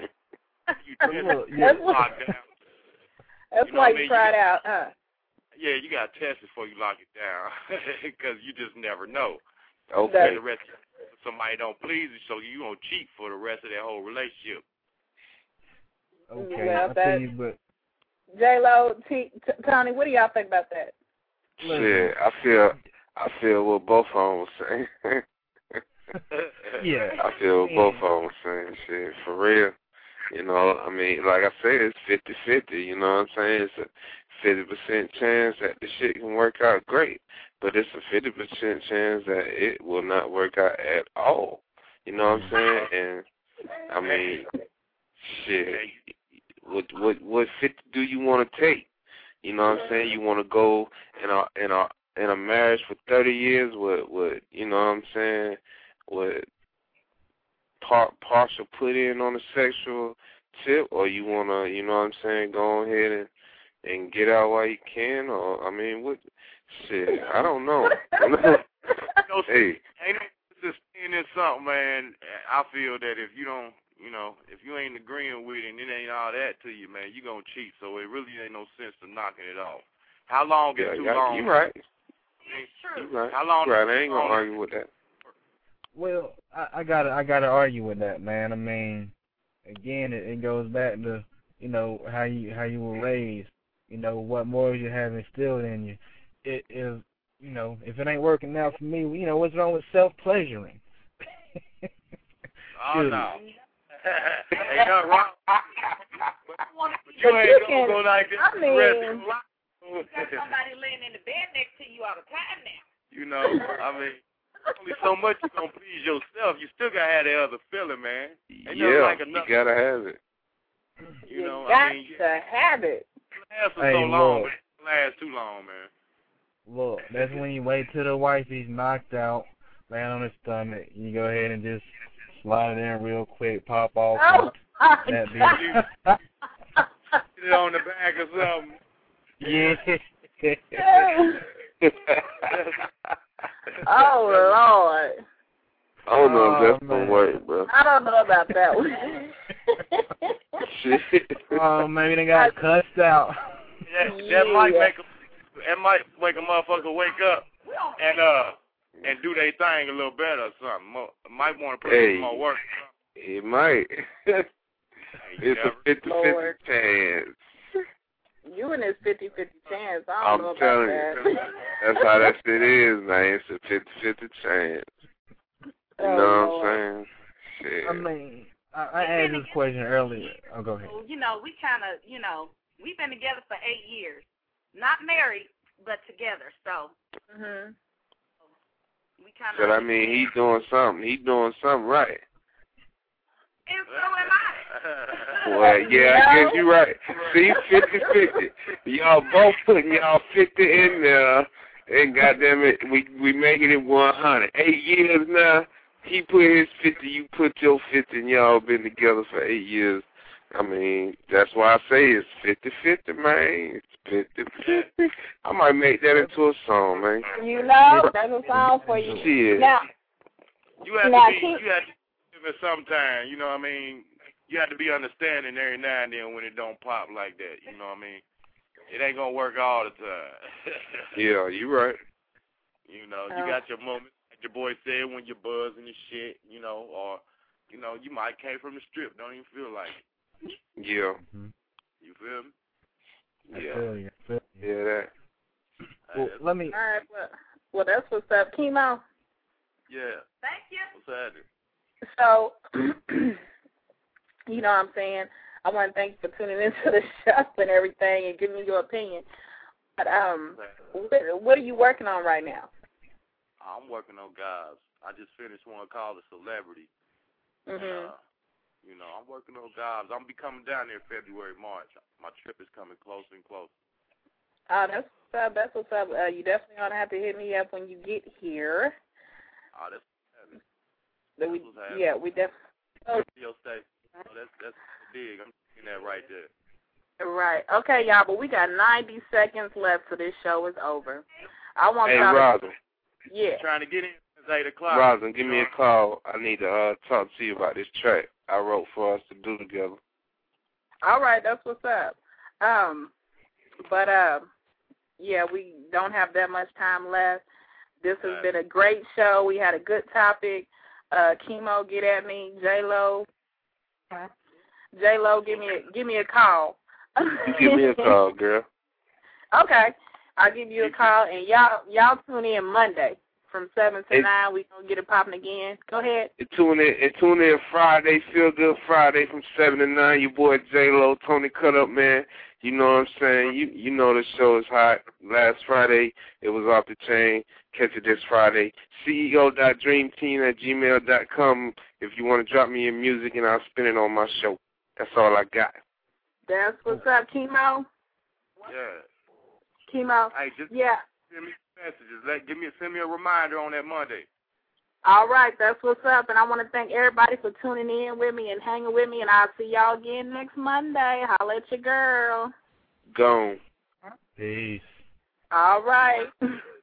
That's why you try it out, huh? Yeah, you got to test it before you lock it down because you just never know. Okay. The rest of somebody don't please you, so you gonna cheat for the rest of that whole relationship. Okay, well, I tell you, but J-Lo, Tony, what do y'all think about that? Shit, I feel what both of them were saying. Yeah. I feel what both of them were saying. Shit, for real. I mean, like I said, it's 50-50, you know what I'm saying? It's a 50% chance that the shit can work out great, but it's a 50% chance that it will not work out at all. You know what I'm saying? And, I mean, shit, what 50 do you want to take? You know what I'm saying? You want to go in a marriage for 30 years with you know what I'm saying, with partial put in on the sexual tip, or you want to, you know what I'm saying, go ahead and get out while you can, or, I mean, what, shit, I don't know. Hey. Ain't just saying this something, man. I feel that if you don't, if you ain't agreeing with it and it ain't all that to you, man, you going to cheat, so it really ain't no sense to knocking it off. How long is too long? You right. It's true. You right. How long? Right. I ain't going to argue with that. Well, I gotta argue with that, man. I mean, again, it goes back to how you were raised, what morals you have instilled in you. If it ain't working out for me, what's wrong with self-pleasuring? Oh no, ain't nothing wrong. But you ain't gonna go like this the rest of your life. somebody laying in the bed next to you all the time now. You know, I mean, only so much you gonna please yourself. You still gotta have that other feeling, man. Ain't nothing like enough. You gotta have it. You know, got I mean, to have it. It lasts for Hey, so long, look. but it don't last too long, man. Look, that's when you wait till the wifey's knocked out, laying on his stomach. You go ahead and just slide it in real quick, pop off. Oh, that Get it on the back or something. Yeah. Oh, Lord. I don't know if that's gonna work, bro. I don't know about that one. Shit. Oh, maybe they got cussed out. That might make a motherfucker wake up and do their thing a little better or something. Might want to put in some more work. It might. It's a 50-50 chance. You and this 50-50 chance. I I'm don't know about telling that. you. That's how that shit is, man. It's a 50-50 chance. You know what I'm saying? Shit. I mean, I asked this question earlier. Oh, go ahead. You know, we kind of, you know, we've been together for 8 years. Not married, but together, so. We kind of. But I mean, he's doing something. He's doing something right. And so am I. Well, yeah, I guess you're right. See, 50-50. Y'all both putting y'all 50 in there, and goddamn it, we making it 100. 8 years now. He put his 50, you put your 50, and y'all been together for 8 years. I mean, that's why I say it's 50-50, man. It's 50-50. I might make that into a song, man. You know, that's a song for you. Shit. Now, You have to give it sometime, you know what I mean? You have to be understanding every now and then when it don't pop like that, you know what I mean? It ain't gonna work all the time. Yeah, you right. You know, you got your moments, like your boy said, when you're buzzing and shit, you know, or, you know, you might came from the strip, don't even feel like it. Yeah. You feel me? I feel you. Yeah, that. Well, let me. all right, well, that's what's up. Chemo. Yeah. Thank you. What's happening? So, you know what I'm saying? I want to thank you for tuning into the show and everything and giving me your opinion. But what are you working on right now? I'm working on guys. I just finished one called The Celebrity. You know, I'm working on jobs. I'm gonna be coming down there February, March. My trip is coming closer and closer. That's what's up. That's what's up. You definitely gonna have to hit me up when you get here. That's We definitely. Radio station. So that's big. I'm seeing that right there. Right. Okay, y'all. But we got 90 seconds left, so this show is over. I want Hey, y'all. Rosin. Yeah. Trying to get in since 8 o'clock. Rosin, give me a call. I need to talk to you about this track I wrote for us to do together. All right, that's what's up. Yeah, we don't have that much time left. This has been a great show. We had a good topic. Chemo, get at me. J-Lo, give me a call. Give me a call, girl. Okay, I'll give you a call, and y'all tune in Monday from 7 to 9. We gonna get it popping again. Go ahead. And tune in Friday, Feel Good Friday from 7 to 9. Your boy J-Lo, Tony Cut Up, man. You know what I'm saying? You know the show is hot. Last Friday, it was off the chain. Catch it this Friday. CEO.dreamteam@gmail.com if you want to drop me your music, and I'll spin it on my show. That's all I got. That's what's up, Chemo. Yeah. Chemo. Hey, just send me messages. Send me a reminder on that Monday. All right, that's what's up, and I want to thank everybody for tuning in with me and hanging with me, and I'll see y'all again next Monday. Holla at your girl. Gone. Peace. All right.